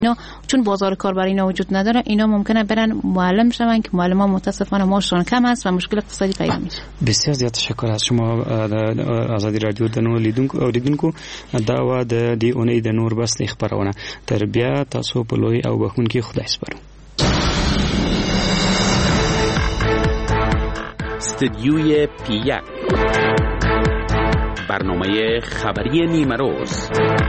اینا چون بازار کار برای اینا وجود نداره، اینا ممکنه برن معلم شون که معلمان متاسفانه معاششون کم است و مشکل اقتصادی پیدا میشه. بسیار زیاد تشکر از شما آزادی رادیو د نور لیدونکو دا و د اونۍ د نور بس خبرونه تر بیا تاسو په لوی او بخونکي خدای سپارو. استدیوی پیک، برنامه خبری نیمه روز.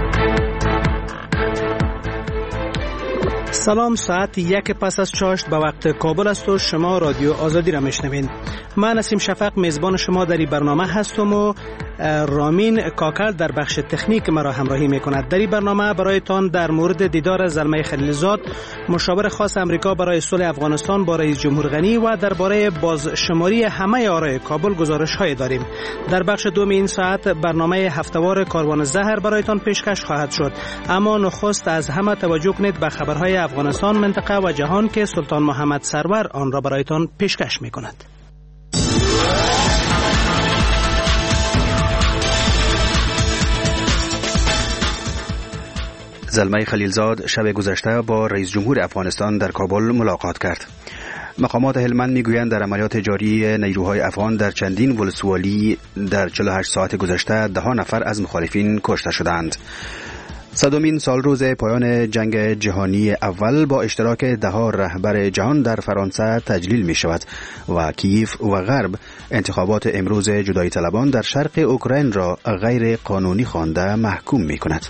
سلام، ساعت 1 پس از چاشت به وقت کابل است و شما رادیو آزادی را میشنوید. من نسیم شفق میزبان شما در این برنامه هستم و رامین کاکل در بخش تکنیک مرا همراهی میکند. در این برنامه برایتان در مورد دیدار زلمه خلیلزاد، مشاور خاص امریکا برای صلح افغانستان با رئیس جمهور غنی و درباره بازشماری همه آرای کابل گزارش های داریم. در بخش دوم این ساعت برنامه هفته‌وار کاروان زهر برایتان پیشکش خواهد شد، اما نخست از همه توجه کنید به خبرهای افغانستان، منطقه و جهان که سلطان محمد سرور آن را برایتان پیشکش میکند. زلمه خلیلزاد شب گذشته با رئیس جمهور افغانستان در کابل ملاقات کرد. مقامات هلمند میگویند در عملیات جاری نیروهای افغان در چندین ولسوالی در 48 ساعت گذشته 10 نفر از مخالفین کشته شدند. 100مین سالروز پایان جنگ جهانی اول با اشتراک 10 رهبر جهان در فرانسه تجلیل می شود و کیف و غرب انتخابات امروز جدایی طلبان در شرق اوکراین را غیر قانونی خوانده محکوم می کند.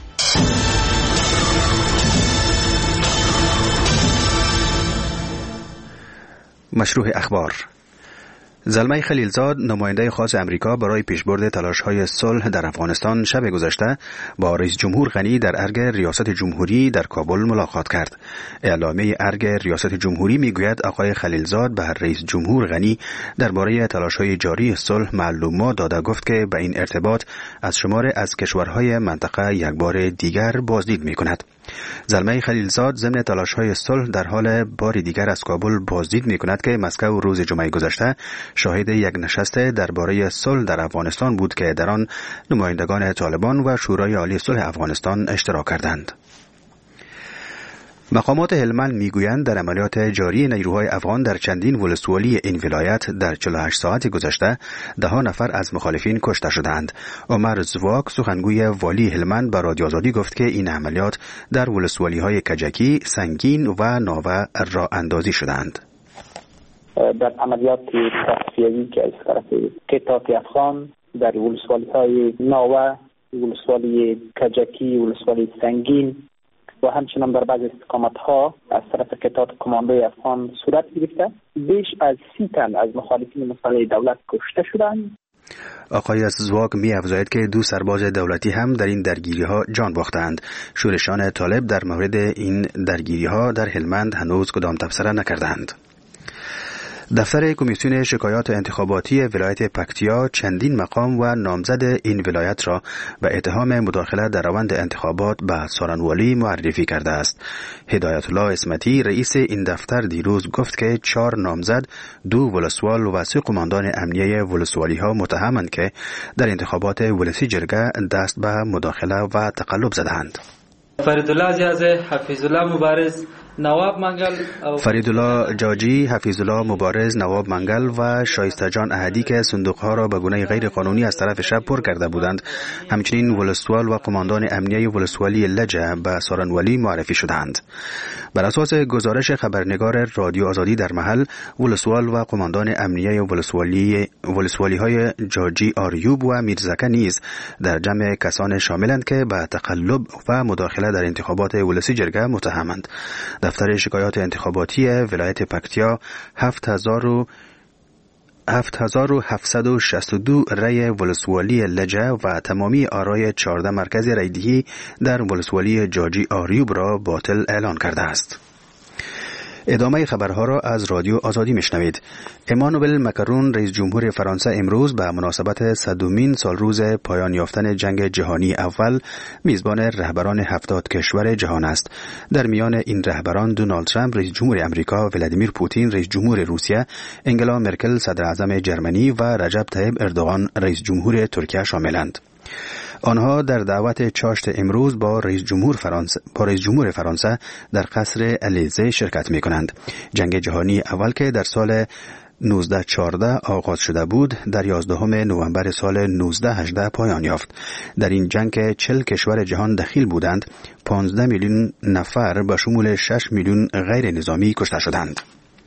مشروع اخبار. زلمه خلیلزاد، نماینده خاص امریکا برای پیشبرد تلاش‌های صلح در افغانستان، شب گذشته با رئیس جمهور غنی در ارگ ریاست جمهوری در کابل ملاقات کرد. اعلامیه ارگ ریاست جمهوری میگوید آقای خلیلزاد به رئیس جمهور غنی درباره تلاش‌های جاری صلح معلومات داده، گفت که به این ارتباط از شمار از کشورهای منطقه یک بار دیگر بازدید می‌کند. زلمه خلیلزاد ضمن تلاش‌های صلح در حال بار دیگر از کابل بازدید می‌کند که مسکو روز جمعه گذشته شاهد یک نشست درباره صلح در افغانستان بود که در آن نمایندگان طالبان و شورای عالی صلح افغانستان اشتراک کردند. مقامات هلمند میگویند در عملیات جاری نیروهای افغان در چندین ولسوالی این ولایت در 48 ساعت گذشته 10 نفر از مخالفین کشته شدند. عمر زواک، سخنگوی والی هلمند، به رادیو آزادی گفت که این عملیات در ولسوالی‌های کجکی، سنگین و ناوه راه اندازی شدند. در عملیات تصفیه‌ای که از طرف کتات افغان در ولسوالی‌های ناوه، ولسوالی کجکی، ولسوالی سنگین و همچنان در بعض استقامت‌ها از طرف کتات کماندوی افغان صورت گرفته، بیش از 30 تن از مخالفین مسلح دولت کشته شدند. آقای زواگ می افزاید که 2 سرباز دولتی هم در این درگیری‌ها جان باختند. شورشان طالب در مورد این درگیری‌ها در هلمند هنوز کدام تبصره نکردند. دفتر کمیسیون شکایات انتخاباتی ولایت پکتیا چندین مقام و نامزد این ولایت را به اتهام مداخله در روند انتخابات به سارنوالی معرفی کرده است. هدایت الله اسمتی، رئیس این دفتر، دیروز گفت که 4 نامزد، 2 ولسوال و 3 قماندان امنیه ولسوالی ها متهمند که در انتخابات ولسی جرگه دست به مداخله و تقلب زدند. فریدالله جازی، حفیظالله مبارز، نواب منگل، فریدالله جاجی، حفیظالله مبارز، نواب منگل و شایسته جان احدی که صندوقها را به گونه غیر قانونی از طرف شب پر کرده بودند، همچنین ولسوال و قماندان امنیه ولسوالی لجه به سارنوالی معرفی شدند. بر اساس گزارش خبرنگار رادیو آزادی در محل، ولسوال و قماندان امنیه ولسوالی های جاجی آریوب و میرزکه نیز در جمع کسان شاملند که به تقلب و مداخله در انتخابات ولسی جرگه متهمند. دفتر شکایات انتخاباتی ولایت پکتیا 7762 رای ولسوالی لجه و تمامی آرای 14 مرکز رایدهی در ولسوالی جاجی آریوب را باطل اعلان کرده است. ادامه خبرها را از رادیو آزادی میشنوید. امانوئل مکرون، رئیس جمهور فرانسه، امروز به مناسبت 100مین سالروز پایان یافتن جنگ جهانی اول میزبان رهبران 70 کشور جهان است. در میان این رهبران دونالد ترامپ رئیس جمهور امریکا، ولادیمیر پوتین رئیس جمهور روسیه، انگلا مرکل صدر اعظم جرمنی و رجب طیب اردوغان رئیس جمهور ترکیه شاملند. آنها در دعوت چاشت امروز با رئیس جمهور فرانسه در قصر الیزه شرکت می کنند. جنگ جهانی اول که در سال 1914 آغاز شده بود در 11 نوامبر سال 1918 پایان یافت. در این جنگ که 40 کشور جهان دخیل بودند 15 میلیون نفر به شمول 6 میلیون غیر نظامی کشته شدند.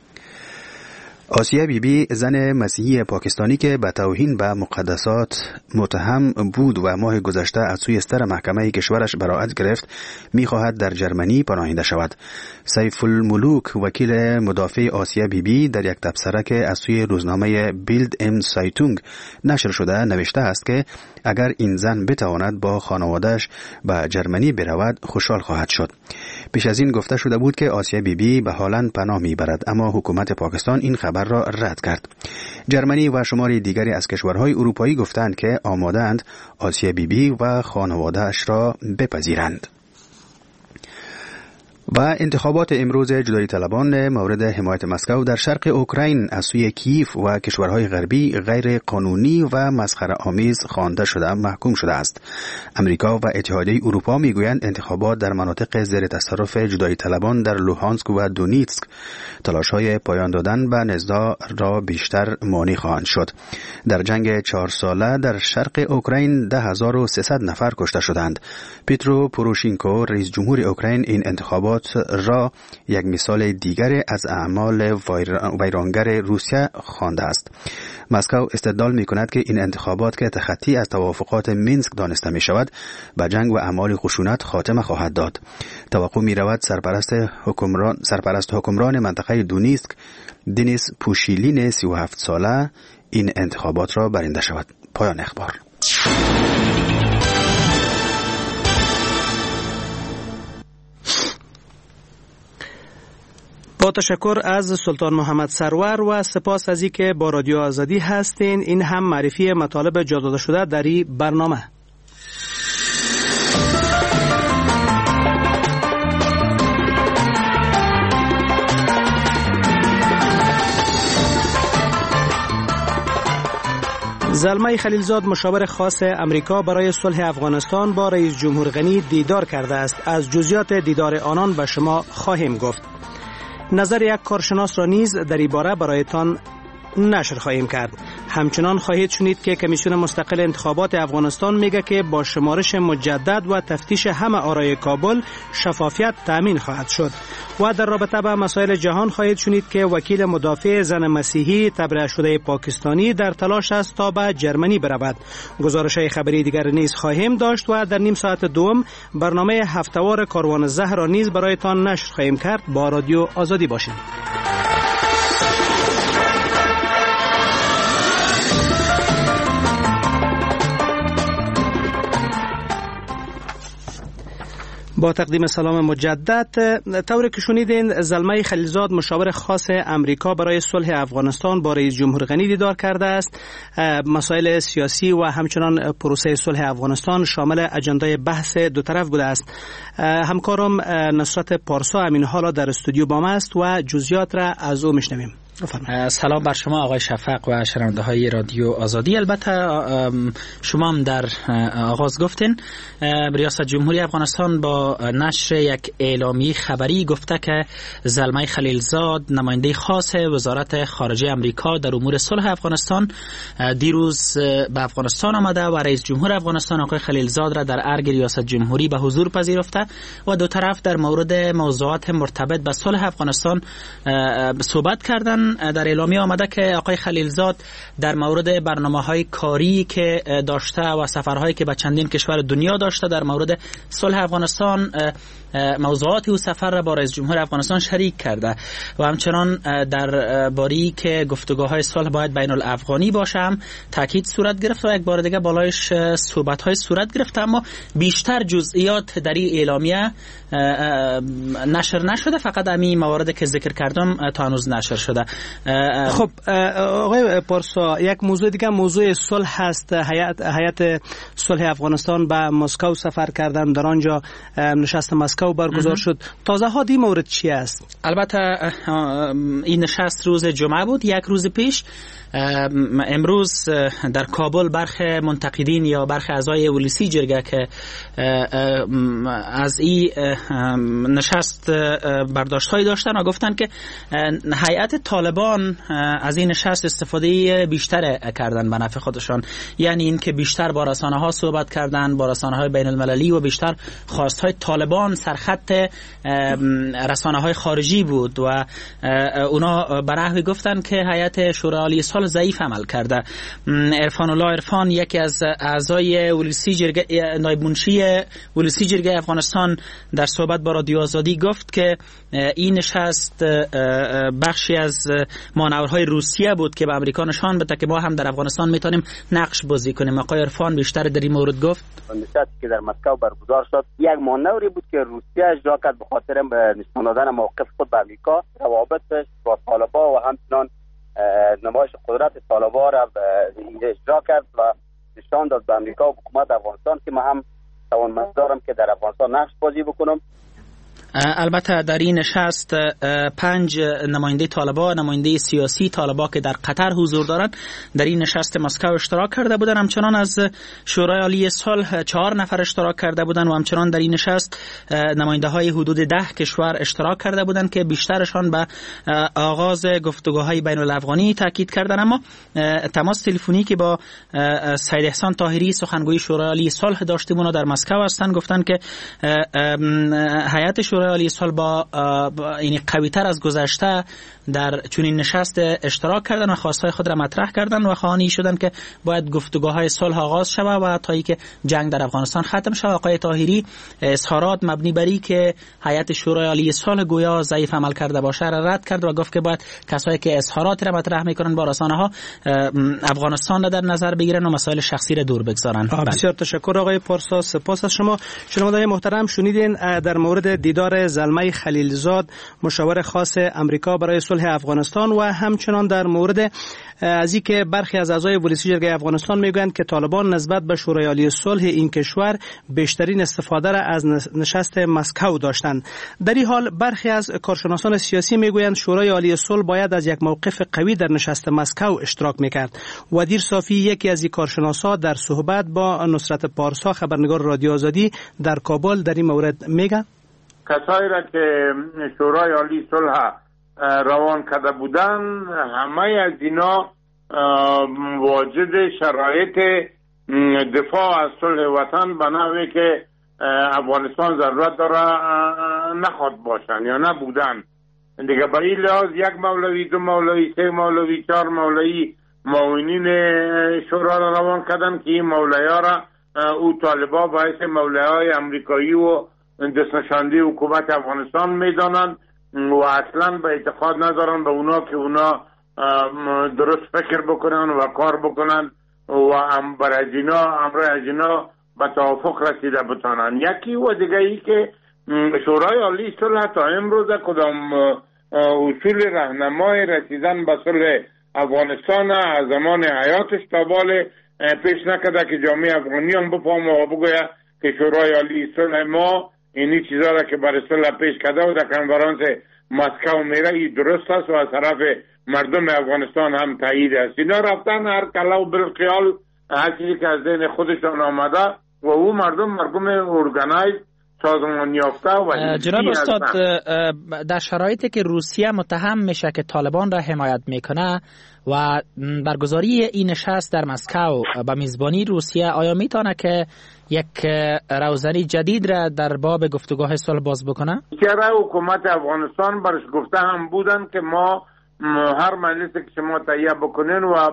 آسیه بیبی زن مسیحی پاکستانی که به توهین به مقدسات متهم بود و ماه گذشته از سوی ستر محکمه کشورش براءت گرفت می‌خواهد در جرمنی پناهنده شود. سیف الملوک وکیل مدافع آسیه بیبی در یک تبصره که از سوی روزنامه بیلد ام سایتونگ نشر شده نوشته است که اگر این زن بتواند با خانواده‌اش به جرمنی برود خوشحال خواهد شد. پیش از این گفته شده بود که آسیه بیبی به هلند پناه میبرد، اما حکومت پاکستان این خبر را رد کرد. جرمنی و شماری دیگری از کشورهای اروپایی گفتند که آماده‌اند آسیه بیبی و خانواده‌اش را بپذیرند. و انتخابات امروز جدایی طلبان مورد حمایت مسکو در شرق اوکراین از سوی کیف و کشورهای غربی غیر قانونی و مسخره آمیز خوانده شده محکوم شده است. امریکا و اتحادیه اروپا میگویند انتخابات در مناطق زیر تصرف جدایی طلبان در لوهانسک و دونیتسک تلاش‌های پایان دادن به نزاع را بیشتر مانع خواهند شد. در جنگ 4 ساله در شرق اوکراین 10300 نفر کشته شدند. پیترو پوروشینکو رئیس جمهور اوکراین این انتخابات را یک مثال دیگر از اعمال ویرانگر روسیه خوانده است. مسکو استدلال می کند که این انتخابات که تخطی از توافقات مینسک دانسته می شود به جنگ و اعمال خشونت خاتمه خواهد داد. توقع می رود سرپرست حکمران منطقه دونیتسک دنیس پوشیلین 37 ساله این انتخابات را برنده شود. پایان اخبار. با تشکر از سلطان محمد سرور و سپاس از اینکه با رادیو آزادی هستین. این هم معرفی مطالب جا داده شده در این برنامه. زلمه خلیلزاد مشاور خاص امریکا برای صلح افغانستان با رئیس جمهور غنی دیدار کرده است. از جزئیات دیدار آنان به شما خواهیم گفت. نظر یک کارشناس را نیز در این باره برایتان نشر خواهیم کرد. همچنان خواهید شنید که کمیسیون مستقل انتخابات افغانستان میگه که با شمارش مجدد و تفتیش همه آرای کابل شفافیت تامین خواهد شد. و در رابطه با مسائل جهان خواهید شنید که وکیل مدافع زن مسیحی تبرئه شده پاکستانی در تلاش است تا به جرمنی برود. گزارش‌های خبری دیگر نیز خواهیم داشت و در نیم ساعت دوم برنامه هفته‌وار کاروان زهر را نیز برایتان نشر خواهیم کرد. با رادیو آزادی باشید. با تقدیم سلام مجدد، طوری که شنیدین زلمه خلیلزاد مشاور خاص امریکا برای صلح افغانستان با رئیس جمهور غنی دیدار کرده است. مسائل سیاسی و همچنان پروسه صلح افغانستان شامل اجندای بحث دو طرف بوده است. همکارم نصرت پارسا همین حالا در استودیو با ما است و جزئیات را از او میشنویم. سلام بر شما آقای شفق و شنونده های رادیو آزادی. البته شما هم در آغاز گفتین ریاست جمهوری افغانستان با نشر یک اعلامیه خبری گفته که زلمه خلیلزاد نماینده خاص وزارت خارجه امریکا در امور صلح افغانستان دیروز به افغانستان آمده و رئیس جمهور افغانستان آقای خلیلزاد را در ارگ ریاست جمهوری به حضور پذیرفته و دو طرف در مورد موضوعات مرتبط به صلح افغانستان صحبت کردند. در اعلامیه آمده که آقای خلیلزاد در مورد برنامه‌های کاری که داشته و سفرهایی که به چندین کشور دنیا داشته در مورد صلح افغانستان موضوعات او سفر را با رئیس جمهور افغانستان شریک کرده و همچنان در باری که گفتگوهای صلح باید بین الافغانی باشه هم تاکید صورت گرفت و یک بار دیگه بالایش صحبت‌های صورت گرفت، اما بیشتر جزئیات در این اعلامیه نشر نشده. فقط همین مواردی که ذکر کردم تا هنوز نشر شده. خب آقای پارسا، یک موضوع دیگه موضوع صلح هست. هیئت صلح افغانستان به مسکو سفر کردن، در آنجا نشست مسکو برگزار شد. تازه ها دی مورد چی است؟ البته این نشست روز جمعه بود، یک روز پیش. امروز در کابل برخی منتقدین یا برخی اعضای ولسی جرگه که از این نشست برداشت‌هایی داشتن و گفتن که هیئت طالبان از این نشست استفاده بیشتر کردن به نفع خودشان، یعنی این که بیشتر با رسانه‌ها صحبت کردن، با رسانه‌های بین‌المللی، و بیشتر خواست‌های طالبان سرخط رسانه‌های خارجی بود و اونا به نحوی گفتن که هیئت شورای عالی صلح ضعیف عمل کرده. عرفان الله عرفان، یکی از اعضای ولسی جرگه، نایب منشی ولسی جرگه افغانستان، در صحبت با رادیو آزادی گفت که این نشست بخشی از مانورهای روسیه بود که به امریکا نشان بده که ما هم در افغانستان میتونیم نقش بازی کنیم. آقای عرفان بیشتر در این مورد گفت. نشستی که در مسکو برگزار شد یک مانوری بود که روسیه اجرا کرد به خاطر نشان دادن موقف خود به امریکا، روابطش با طالبان و همچنان نمایش قدرت طالبان را اجرا کرد و نشان داد به امریکا و حکومت افغانستان که ما هم توانمندارم که در افغانستان نقش بازی بکنم. البته در این نشست 5 نماینده طالبان، نماینده سیاسی طالبان که در قطر حضور دارند، در این نشست مسکو اشتراک کرده بودند. همچنان از شورای عالی صلح 4 نفر اشتراک کرده بودند و همچنان در این نشست نماینده های حدود 10 کشور اشتراک کرده بودند که بیشترشان به آغاز گفتگوهای بین الافغانی تاکید کردند. اما تماس تلفنی که با سید احسان طاهری سخنگوی شورای عالی صلح داشتیم، اونا در مسکو هستند، گفتند که هیئت شورای عالی صلح با یعنی قوی‌تر از گذشته در چنین نشست اشتراک کردن و خواستهای خود را مطرح کردن و خواهانی شدن که باید گفتگوهای صلح آغاز شود و تا اینکه جنگ در افغانستان ختم شود. آقای طاهری اظهارات مبنی بر این که هیئت شورای عالی صلح گویا ضعیف عمل کرده باشه را رد کرد و گفت که باید کسایی که اظهارات را مطرح میکنن با رسانه‌ها افغانستان را در نظر بگیرن و مسائل شخصی را دور بگذارن. بسیار تشکر آقای پارسا، سپاس از شما. شنوندگان محترم، شنیدین در مورد دیدار زلمه خلیلزاد، مشاور خاص امریکا برای صلح افغانستان، و همچنان در مورد از اینکه برخی از اعضای ولسی جرگه افغانستان میگویند که طالبان نسبت به شورای عالی صلح این کشور بیشترین استفاده را از نشست مسکو داشتند. در این حال برخی از کارشناسان سیاسی میگویند شورای عالی صلح باید از یک موقف قوی در نشست مسکو اشتراک میکرد. ودیر صافی، یکی از این کارشناسان، در صحبت با نصرت پارسا، خبرنگار رادیو آزادی در کابل، در این مورد میگه کسایی را که شورای عالی صلح روان کرده بودن، همه از اینا واجد شرایط دفاع از صلح وطن به نحوی که افغانستان ضرورت داره نخواد باشن یا نبودن دیگه. به این لحاظ 1 مولوی، 2 مولوی، 3 مولوی، 4 مولوی معاونین شورا را روان کردن که این مولویا را او طالبا باعث مولویای امریکایی و دستنشانده حکومت افغانستان میدانند و اصلا به اعتقاد ندارن به اونا که اونا درست فکر بکنن و کار بکنن و امر از اینا به توافق رسیده بتانن. یکی و دیگه ای که شورای عالی صلح تا امروز کدام اصول راهنمای رسیدن به صلح افغانستان از زمان حیاتش تا بال پیش نکرده که جامعه افغانیان بفهمه و بگویه که شورای عالی صلح ما اینی چیزا را که برای صلح پیش کرده و در کنفرانس مسکو میره ای درست است و از طرف مردم افغانستان هم تایید است. اینا رفتن هر کلا و بالخیال هر چیزی که از ذهن خودشان آمده و او مردم ارگانایز سازمان یافته و جناب استاد، در شرایطی که روسیه متهم میشه که طالبان را حمایت میکنه و برگزاری این نشست در مسکو به میزبانی روسیه، آیا میتونه که یک روزنی جدید را در باب گفتگوهای صلح باز بکنه؟ چرا حکومت افغانستان برش گفته هم بودن که ما هر مجلسی که شما تهیه بکنین و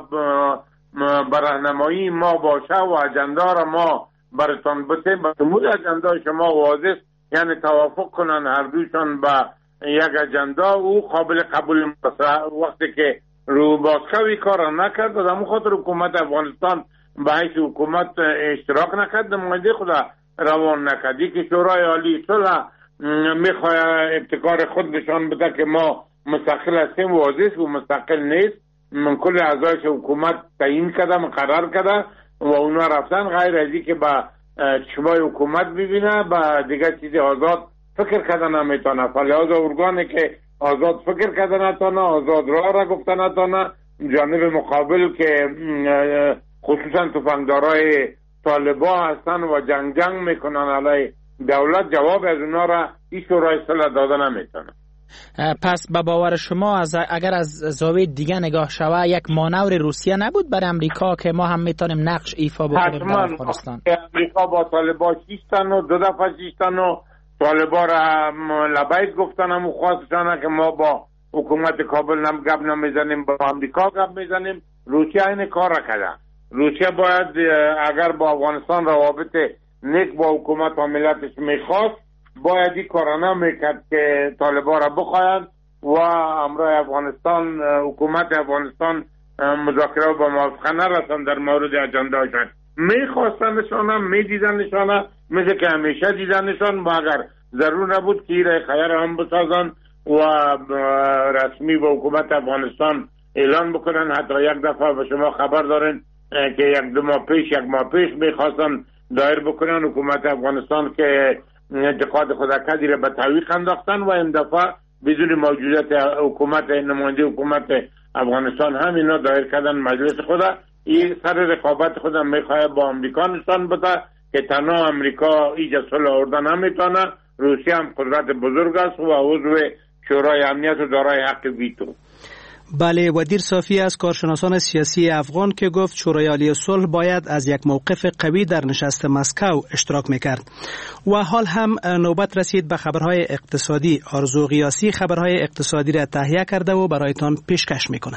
برنامه‌ای ما باشه و اجندا را ما براتون بده، بمود اجندا شما واضح، یعنی توافق کنن هر دوشان به یک اجندا، او قابل قبول وقتی که رو بازکوی کار نکرد و در خاطر حکومت افغانستان به حیث حکومت اشتراک نکرد، نماینده خود روان نکردی که شورای عالی صلح میخواه ابتکار خود نشان بده که ما مستقل هستیم واضح است و مستقل نیست. من کل اعضایش حکومت تعیین کرده، مقرر کرده و اونا رفتن، غیر از این که با چشمای حکومت ببینه با دیگه چیزی آزاد فکر کردن نمیتونه. فلحاظ ارگانی که آزاد فکر کردن نتونه، آزاد را گفتن نتونه، جانب مقابل که خصوصا تفنگدارای طالبا هستن و جنگ میکنن علیه دولت، جواب از اونا را این شورای صلح داده نمیتونه. پس به باور شما اگر از زاویه دیگه نگاه شود یک مانور روسیه نبود برای امریکا که ما هم میتونیم نقش ایفا بکنیم در افغانستان؟ امریکا با طالبا شیشتن و 2 دفعه شیشتن و طالبا را لبیک گفتن و خواستشان که ما با حکومت کابل گپ نمیزنیم، با امریکا گپ میزنیم. روسیه این کار را کرده. روسیه باید اگر با افغانستان روابط نیک با حکومت و ملتش میخواست باید این کارانه میکرد که طالبا را بخواید و امرای افغانستان، حکومت افغانستان مذاکره با موافقه نرسند در مورد اجندهاشان. میخواستنشان، میدیدنشان، مثل که همیشه دیدنشان، و اگر ضرور نبود که این خیر هم بسازن و رسمی با حکومت افغانستان اعلان بکنن. حتی یک دفعه به شما خبر دارین که یک ماه پیش میخواستن دایر بکنن حکومت افغانستان که انتقاد خودکدی را به تعویق انداختن و این دفعه بدون موجودیت حکومت نماینده حکومت افغانستان هم اینا دایر کردن مجلس خدا. این سر رقابت خودم میخواه با امریکا نشان بده که تنها امریکا ایجا صلح آوردن نمیتونه. روسیه هم قدرت بزرگ است و عضو شورای امنیت و دارای حق ویتو. بله، ودیر صافی از کارشناسان سیاسی افغان که گفت شورای عالی صلح باید از یک موقف قوی در نشست مسکو اشتراک میکرد. و حال هم نوبت رسید به خبرهای اقتصادی. آرزو غیاسی خبرهای اقتصادی را تهیه کرده و برایتان پیشکش میکنه.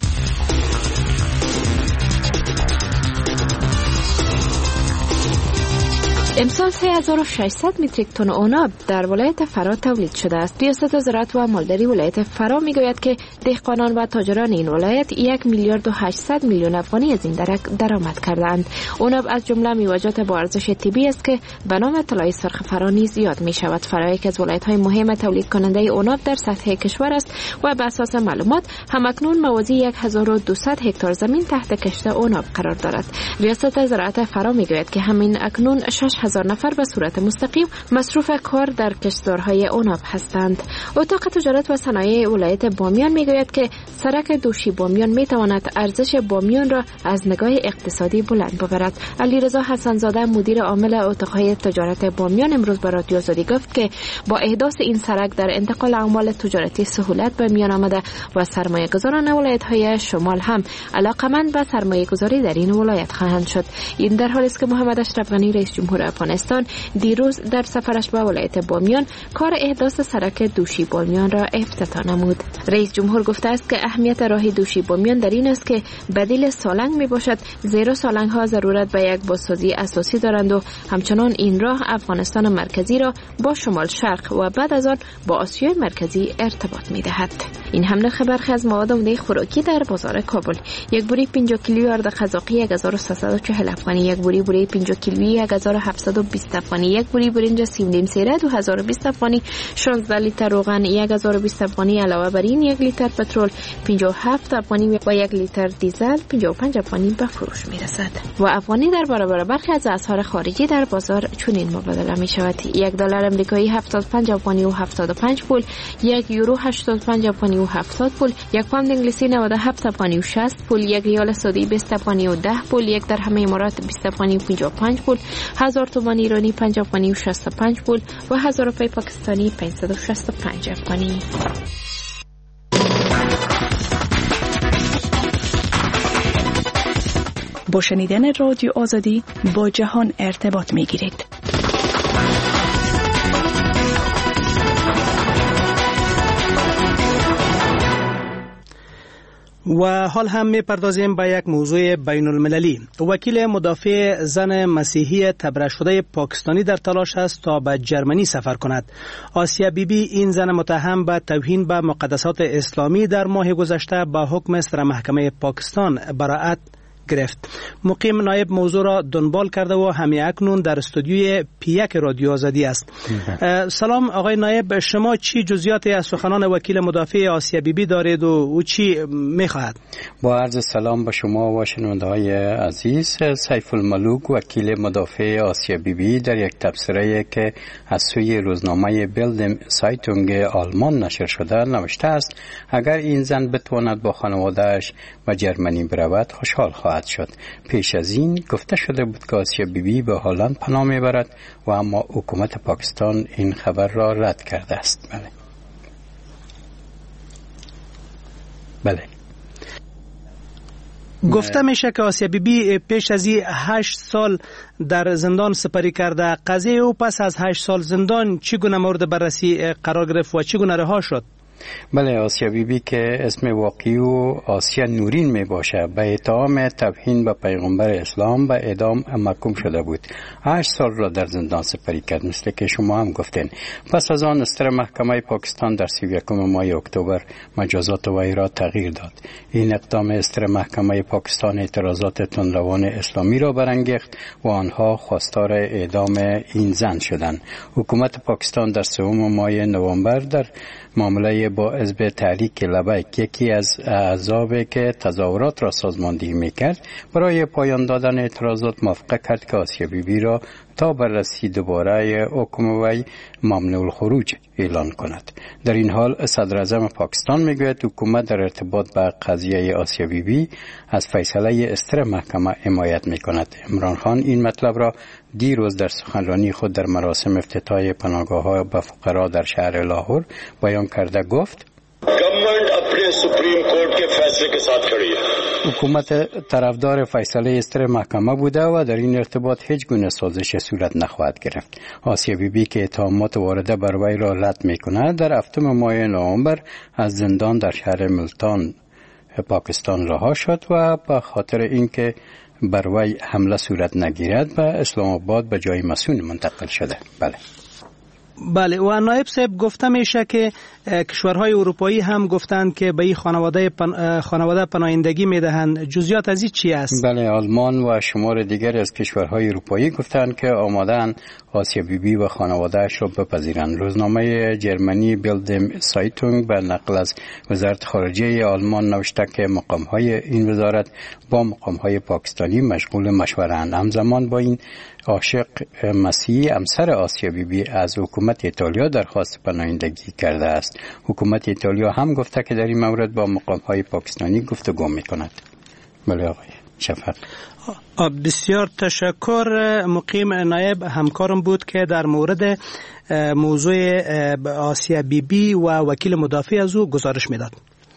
امسال 3600 متریک تن عناب در ولایت فرا تولید شده است. ریاست زراعت و مالداری ولایت فرا میگوید که دهقانان و تاجران این ولایت 1 میلیارد و 800 میلیون افغانی از این درک درآمد کردند. عناب از جمله میوه‌جات با ارزش طبی است که به نام طلای سرخ فرا نیز یاد می شود. فرا یکی از ولایت‌های مهم تولید کننده عناب در سطح کشور است و به اساس معلومات همکنون موازی 1200 هکتار زمین تحت کشت عناب قرار دارد. ریاست زراعت فرا میگوید که همین اکنون 6000 نفر به صورت مستقیم مصروف کار در کشتزارهای عناب هستند. اتاق تجارت و صنایع ولایت بامیان میگوید که سرک دوشی بامیان میتواند ارزش بامیان را از نگاه اقتصادی بلند ببرد. علیرضا حسن‌زاده مدیر عامل اتاقهای تجارت بامیان امروز به رادیو آزادی گفت که با احداث این سرک در انتقال اعمال تجارتی سهولت به میان آمده و سرمایه‌گذاران ولایت‌های شمال هم علاقمند به سرمایه‌گذاری در این ولایت خواهند شد. این در حالی است که محمد اشرف غنی رئیس جمهور افغانستان دیروز در سفرش به ولایت بامیان کار احداث سرک دوشی بامیان را افتتاح نمود. رئیس جمهور گفته است که اهمیت راه دوشی بامیان در این است که بدیل سالنگ می باشد، زیرا سالنگ ها ضرورت به یک بازسازی اساسی دارند و همچنان این راه افغانستان مرکزی را با شمال شرق و بعد از آن با آسیای مرکزی ارتباط می دهد. این هم برخی از مواد عمده خوراکی در بازار کابل. یک بوری 50 کیلویی آرد قزاقی 1340 افغانی، یک بوری 50 کیلویی 1720 افغانی، یک بوری برنج سیمنیم سیره 2020 افغانی، 16 لیتر روغن 1020 افغانی، علاوه بر این 1 لیتر پترول 57 افغانی و 1 لیتر دیزل 55 افغانی به فروش می رسد. و افغانی در برابر برخی از اسعار خارجی در بازار چنین مبادله می شود: $1 آمریکایی 75 افغانی و 75 پول، 1 یورو 85 افغانی و 70 پول، 1 پوند انگلیسی 97 افغانی و 60 پول، 1 ریال سعودی 20 افغانی و 10 پول، 1 درهم امارات 20 افغانی و 55 پول، 1000 تومان ایرانی 5 افغانی و 65 پول و 1000 روپیه پاکستانی 565 افغانی. با شنیدن رادیو آزادی با جهان ارتباط می گیرید. و حال هم می‌پردازیم به یک موضوع بین المللی. وکیل مدافع زن مسیحی تبرئه شده پاکستانی در تلاش است تا به جرمنی سفر کند. آسیا بیبی این زن متهم به توهین به مقدسات اسلامی در ماه گذشته با حکم سر محکمه پاکستان براءت گرفت. مقیم نایب موضوع را دنبال کرده و همین اکنون در استودیوی پیک رادیو آزادی است. سلام آقای نایب، شما چی جزئیاتی از سخنان وکیل مدافع آسیا بیبی دارید و او چی میخواهد؟ با عرض سلام به شما و شنونده‌های عزیز. سیف الملوک وکیل مدافع آسیا بیبی در یک تبصره که از سوی روزنامه بیلد سایتونگ آلمان نشر شده نوشته است اگر این زن بتواند با خانواده‌اش به جرمنی برود خوشحال خواهد شد. پیش از این گفته شده بود که آسیا بیبی به هلند پناه میبرد و اما حکومت پاکستان این خبر را رد کرده است. بله. گفته میشه که آسیا بیبی پیش از این 8 سال در زندان سپری کرده. قضیه او پس از 8 سال زندان چگونه مورد بررسی قرار گرفت و چگونه رها شد؟ بله، آسیا بیبی که اسم واقعی او آسیا نورین می باشه به اتهام توهین به پیغمبر اسلام به اعدام محکوم شده بود. 8 سال را در زندان سپری کرد مثل که شما هم گفتین. پس از آن استر محکمه پاکستان در 31 ماه اکتبر مجازات وی را تغییر داد. این اقدام استر محکمه پاکستان اعتراضات تندروان اسلامی را برانگیخت و آنها خواستار اعدام این زن شدند. حکومت پاکستان در 3 ماه نوامبر در معامله با حزب تحریک لبیک یکی از احزابی که تظاهرات را سازماندهی میکرد برای پایان دادن اعتراضات موافقه کرد که آسیا بیبی را تا بررسی دوباره حکم وی ممنوع الخروج اعلان کند. در این حال صدر اعظم پاکستان میگوید حکومت در ارتباط با قضیه آسیا بیبی از فیصله استر محکمه حمایت میکند. عمران خان این مطلب را دیروز در سخنرانی خود در مراسم افتتاح پناهگاه‌ها به فقرا در شهر لاهور بیان کرده گفت گورنمنت اپنے سپریم کورٹ کے فیصلے کے ساتھ کھڑی ہے. حکومت طرفدار فیصله استر محکمه بوده و در این ارتباط هیچ گونه سازش صورت نخواهد گرفت. آسیا بیبی که اتهامات وارده بر وی را رد می‌کند در 7 ماه نوامبر از زندان در شهر ملتان پاکستان رها شد و به خاطر اینکه بر وی حمله صورت نگیرد به اسلام آباد به جای مسئول منتقل شده. بله و نایب صاحب گفته میشه که کشورهای اروپایی هم گفتند که به این خانواده پناهندگی میدهند. جزئیات از این چی است؟ بله، آلمان و شمار دیگر از کشورهای اروپایی گفتند که آمادن آسیا بیبی و خانواده‌اش را بپذیرند. روزنامه جرمنی بیلد سایتونگ به نقل از وزارت خارجه آلمان نوشته که مقام‌های این وزارت با مقام‌های پاکستانی مشغول مشوره‌اند. همزمان با این عاشق مسیحی همسر آسیا بیبی از حکومت ایتالیا درخواست پناهندگی کرده است. حکومت ایتالیا هم گفته که در این مورد با مقام‌های پاکستانی گفتگو می‌کند. بله آقای شفق. بسیار تشکر. مقیم نایب همکارم بود که در مورد موضوع آسیا بیبی و وکیل مدافع از او گزارش میداد.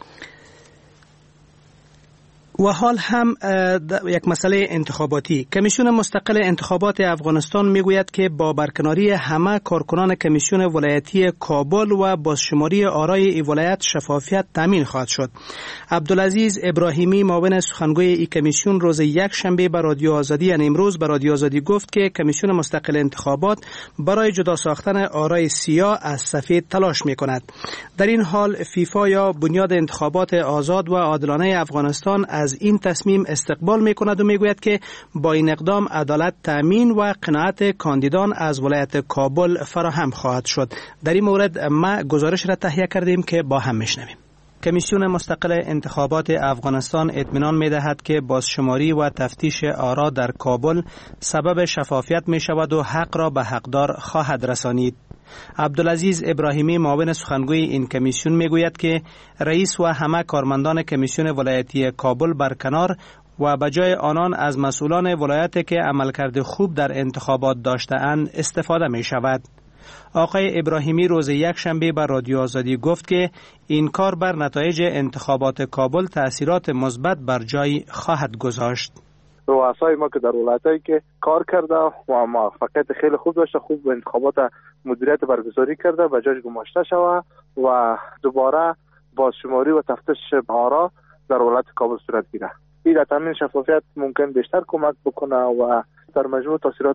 و حال هم یک مسئله انتخاباتی. کمیسیون مستقل انتخابات افغانستان میگوید که با برکناری همه کارکنان کمیسیون ولایتی کابل و بازشماری آرای ای ولایت شفافیت تامین خواهد شد. عبدالعزیز ابراهیمی معاون سخنگوی ای کمیسیون روز یک شنبه به رادیو آزادی یعنی امروز به رادیو آزادی گفت که کمیسیون مستقل انتخابات برای جدا ساختن آرای سیاه از سفید تلاش میکند. در این حال فیفا یا بنیاد انتخابات آزاد و عادلانه افغانستان از این تصمیم استقبال میکند و میگوید که با این اقدام عدالت تامین و قناعت کاندیدان از ولایت کابل فراهم خواهد شد. در این مورد ما گزارش را تهیه کردیم که با هم میشنویم. کمیسیون مستقل انتخابات افغانستان اطمینان می‌دهد که بازشماری و تفتیش آرا در کابل سبب شفافیت می‌شود و حق را به حقدار خواهد رسانید. عبدالعزیز ابراهیمی معاون سخنگوی این کمیسیون میگوید که رئیس و همه کارمندان کمیسیون ولایتی کابل برکنار و بجای آنان از مسئولان ولایت که عملکرد خوب در انتخابات داشته‌اند استفاده می‌شود. آقای ابراهیمی روز یک شنبه به رادیو آزادی گفت که این کار بر نتایج انتخابات کابل تأثیرات مثبت بر جای خواهد گذاشت. رؤسای ما که در ولایتایی که کار کرده و موفقیت خیلی خوب داشته، خوب انتخابات مدیریت برگزاری کرده و جاش گماشته شود و دوباره بازشماری و تفتیش آرا در ولایت کابل صورت گیره. این تامین شفافیت ممکن بیشتر کمک بکنه و در مجموع تاثیرات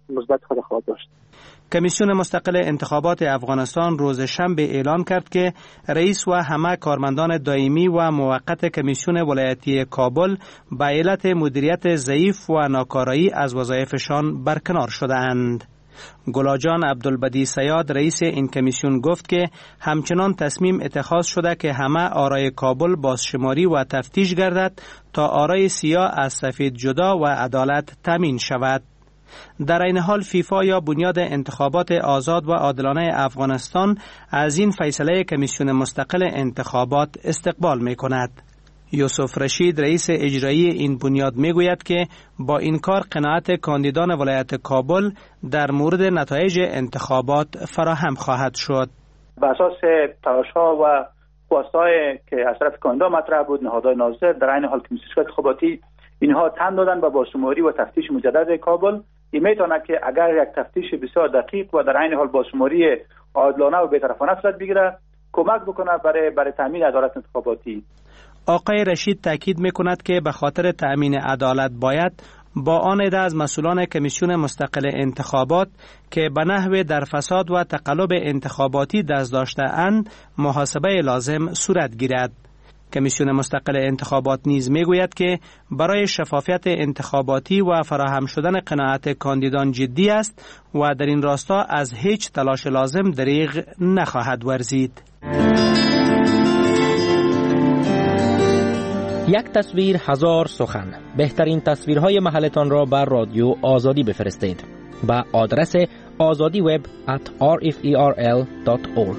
مثبت خود خواهد داشت. کمیسیون مستقل انتخابات افغانستان روز شنبه اعلام کرد که رئیس و همه کارمندان دائمی و موقت کمیسیون ولایتی کابل به علت مدیریت ضعیف و ناکارایی از وظایفشان برکنار شده‌اند. گلاجان عبدالبدی سیاد رئیس این کمیسیون گفت که همچنان تصمیم اتخاذ شده که همه آرای کابل بازشماری و تفتیش گردد تا آرای سیاه از سفید جدا و عدالت تامین شود. در این حال فیفا یا بنیاد انتخابات آزاد و عادلانه افغانستان از این فیصله کمیسیون مستقل انتخابات استقبال می کند. یوسف رشید رئیس اجرایی این بنیاد می گوید که با این کار قناعت کاندیدان ولایت کابل در مورد نتایج انتخابات فراهم خواهد شد. به اساس تلاش‌ها و خواست‌های که از طرف کاندیدا مطرح بود، نهادهای ناظر در عین حال کمیسیون انتخاباتی اینها تن دادن به بازشماری و تفتیش مجدد کابل. این میتونه که اگر یک تفتیش بسیار دقیق و در عین حال بازشماری عادلانه و بی‌طرفانه صورت بگیره کمک بکنه برای تامین عدالت انتخاباتی. آقای رشید تاکید میکند که به خاطر تأمین عدالت باید با آن عده از مسئولان کمیسیون مستقل انتخابات که به نحو در فساد و تقلب انتخاباتی دست داشته‌اند محاسبه لازم صورت گیرد. کمیسیون مستقل انتخابات نیز میگوید که برای شفافیت انتخاباتی و فراهم شدن قناعت کاندیدان جدی است و در این راستا از هیچ تلاش لازم دریغ نخواهد ورزید. یک تصویر هزار سخن. بهترین تصویرهای محلتان را بر رادیو آزادی بفرستید به آدرس azadiweb@rferl.org.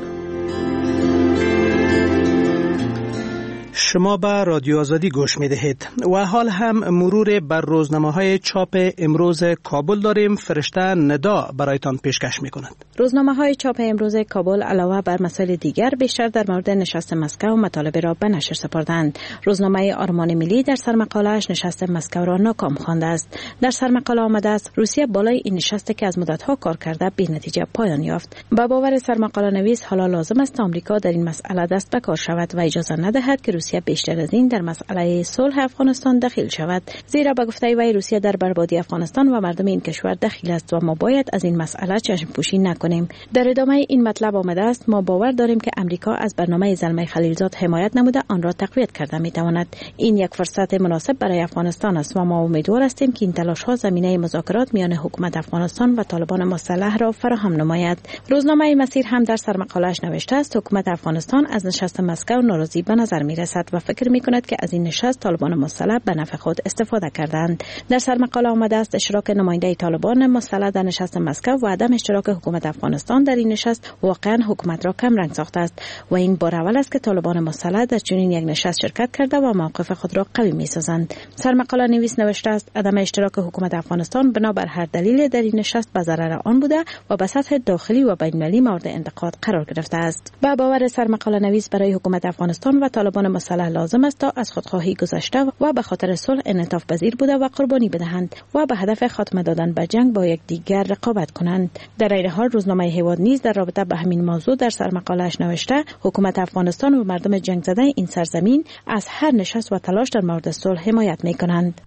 شما به رادیو آزادی گوش می دهید و حال هم مرور بر روزنامه‌های چاپ امروز کابل داریم. فرشته ندا برایتان پیشکش می کند. روزنامه‌های چاپ امروز کابل علاوه بر مسائل دیگر بیشتر در مورد نشست مسکو مطالب را به نشر سپردند. روزنامه آرمان ملی در سرمقاله‌اش نشست مسکو را ناکام خوانده است. در سرمقاله آمده است روسیه بالای این نشست که از مدت‌ها کار کرده بی‌نتیجه پایان یافت. با باور سرمقاله نویس حالا لازم است آمریکا در این مسئله دست به کار شود و اجازه ندهد که روسیه بیشتر از این در مسئله صلح افغانستان دخیل شود، زیرا به گفته وی روسیه در بربادی افغانستان و مردم این کشور دخیل است و ما باید از این مسئله چشم پوشی نکنیم. در ادامه این مطلب آمده است ما باور داریم که امریکا از برنامه زلمه خلیلزاد حمایت نموده آن را تقویت کرده میتواند. این یک فرصت مناسب برای افغانستان است و ما امیدوار هستیم که این تلاش‌ها زمینه مذاکرات میان حکومت افغانستان و طالبان مسلح را فراهم نماید. روزنامه مسیر هم در سرمقاله‌اش نوشته است حکومت افغانستان از نشست مسکو ناراضی به نظر میرسد و فکر می‌کند که از این نشست طالبان مسلح به نفع خود استفاده کردند. در سرمقاله آمده است اشتراک نماینده طالبان مسلح در نشست مسکو و عدم اشتراک حکومت افغانستان در این نشست واقعا حکومت را کم رنگ ساخته است و این بار اول است که طالبان مسلح در چنین یک نشست شرکت کرده و موقف خود را قوی می‌سازند. سرمقاله نویس نوشته است عدم اشتراک حکومت افغانستان بنابر هر دلیل در این نشست به ضرر آن بوده و به سطح داخلی و بین‌المللی مورد انتقاد قرار گرفته است. به باور سرمقاله نویس برای حکومت افغانستان و طالبان مسلح لازم است تا از خودخواهی گذشته و به خاطر صلح انعطاف پذیر بوده و قربانی بدهند و به هدف خاتمه دادن به جنگ با یکدیگر رقابت کنند. در این حال روزنامه هیواد نیز در رابطه به همین موضوع در سرمقاله‌اش نوشته حکومت افغانستان و مردم جنگ زده این سرزمین از هر نشست و تلاش در مورد صلح حمایت می‌کنند.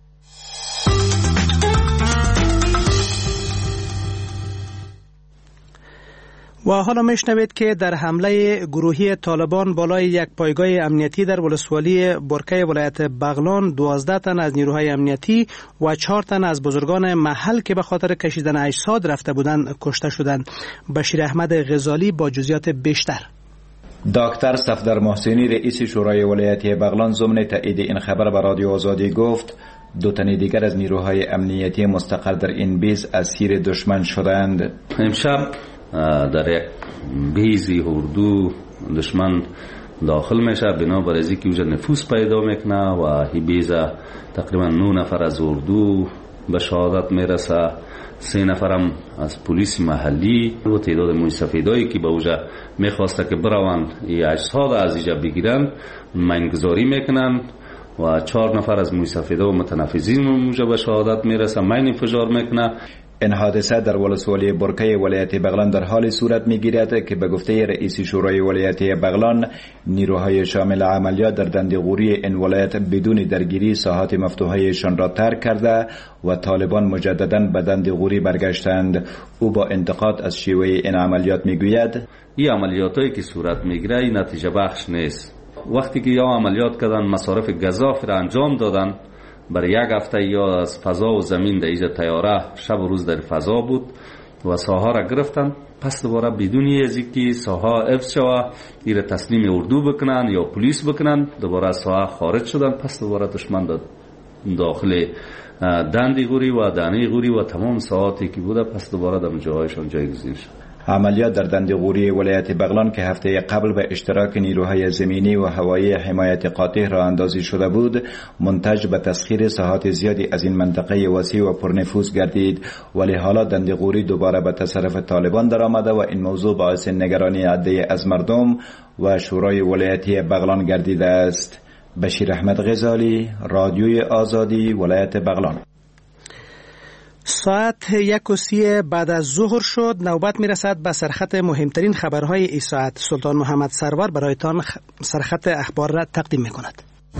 و حالا میشنوید که در حمله گروهی طالبان بالای یک پایگاه امنیتی در ولسوالی برکه ولایت بغلان 12 تن از نیروهای امنیتی و 4 تن از بزرگان محل که به خاطر کشیدن اجساد رفته بودند کشته شدند. بشیر احمد غزالی با جزئیات بیشتر. دکتر صفدر محسنی رئیس شورای ولایتی بغلان ضمن تایید این خبر به رادیو آزادی گفت 2 تن دیگر از نیروهای امنیتی مستقر در این بیز اسیر دشمن شدند. امشب در یک بیزی اردو دشمن داخل میشه بنابر از اینکه اونجا نفوذ پیدا میکنه و این بیز تقریبا 9 نفر از اردو به شهادت میرسه، 3 نفرم از پلیس محلی و تعداد موی سفیدایی که به اونجا میخواسته که بروند این اجساد از اینجا بگیرن مینگذاری میکنن و 4 نفر از موی سفیدا و متنفذین اونجا به شهادت میرسه، مین انفجار میکنه. این حادثه در ولسوالی برکه ولایت بغلان در حال صورت میگیرد که به گفته رئیس شورای ولایت بغلان نیروهای شامل عملیات در دندقوری این ولایت بدون درگیری ساحات مفتوحه‌شان را ترک کرده و طالبان مجددا به دندقوری برگشتند. او با انتقاد از شیوه این عملیات میگوید این عملیاتی که صورت میگیره این نتیجه بخش نیست. وقتی که یا عملیات کردن مصارف گزاف را انجام دادن برای یک هفته یا از فضا و زمین در ایجا تیاره شب و روز در فضا بود و ساحه را گرفتن، پس دوباره بدون از اینکه ساحه حفظ شوه ایره تسلیم اردو بکنن یا پلیس بکنن، دوباره ساحه خارج شدن. پس دوباره دشمن داخل دندقوری و دانه‌قوری و تمام ساحاتی که بوده پس دوباره در جایشان جایگزین شد. عملیات در دندقوری ولایت بغلان که هفته قبل به اشتراک نیروهای زمینی و هوایی حمایت قاطع راه اندازی شده بود، منتج به تسخیر ساحات زیادی از این منطقه وسیع و پرنفوذ گردید، ولی حالا دندقوری دوباره به تصرف طالبان درآمده و این موضوع باعث نگرانی عده از مردم و شورای ولایتی بغلان گردیده است. بشیر احمد غزالی، رادیوی آزادی، ولایت بغلان. ساعت 1:30 بعد از ظهر شد. نوبت میرسد به سرخط مهمترین خبرهای این ساعت. سلطان محمد سرور برایتان سرخط اخبار را تقدیم میکند.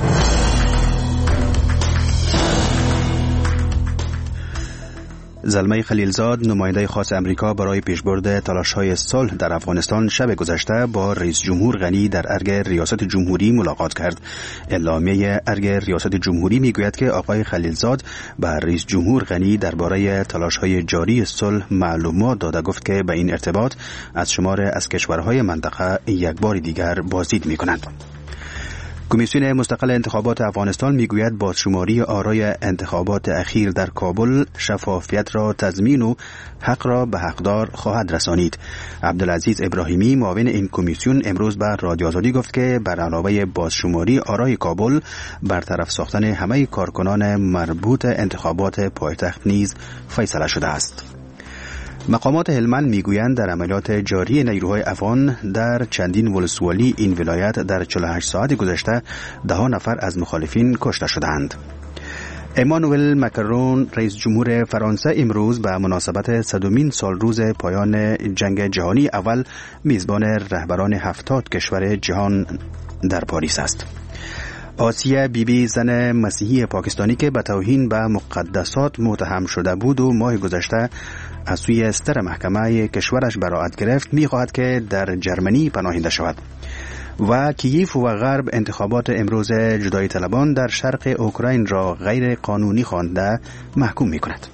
زلمه خلیلزاد، نماینده خاص امریکا برای پیشبرد تلاش‌های صلح در افغانستان، شب گذشته با رئیس جمهور غنی در ارگ ریاست جمهوری ملاقات کرد. اعلامیه ارگ ریاست جمهوری میگوید که آقای خلیلزاد به رئیس جمهور غنی درباره تلاش‌های جاری صلح معلومات داده، گفت که به این ارتباط از شمار از کشورهای منطقه یک بار دیگر بازدید می‌کنند. کمیسیون مستقل انتخابات افغانستان میگوید بازشماری آرای انتخابات اخیر در کابل شفافیت را تضمین و حق را به حقدار خواهد رسانید. عبدالعزیز ابراهیمی، معاون این کمیسیون، امروز به رادیو آزادی گفت که بر علاوه بازشماری آرای کابل، برطرف ساختن همه کارکنان مربوط انتخابات پایتخت نیز فیصله شده است. مقامات هلمند میگویند در عملیات جاری نیروهای افغان در چندین ولسوالی این ولایت در 48 ساعت گذشته 10 نفر از مخالفین کشته شدند. امانوئل مکرون، رئیس جمهور فرانسه، امروز به مناسبت 100مین سالروز پایان جنگ جهانی اول میزبان رهبران 70 کشور جهان در پاریس است. آسیه بیبی، زن مسیحی پاکستانی که به توهین به مقدسات متهم شده بود و ماه گذشته از سوی ستر محکمه کشورش براءت گرفت، می‌خواهد که در جرمنی پناهنده شود. و کییف و غرب انتخابات امروز جدایی طلبان در شرق اوکراین را غیر قانونی خوانده محکوم می‌کند.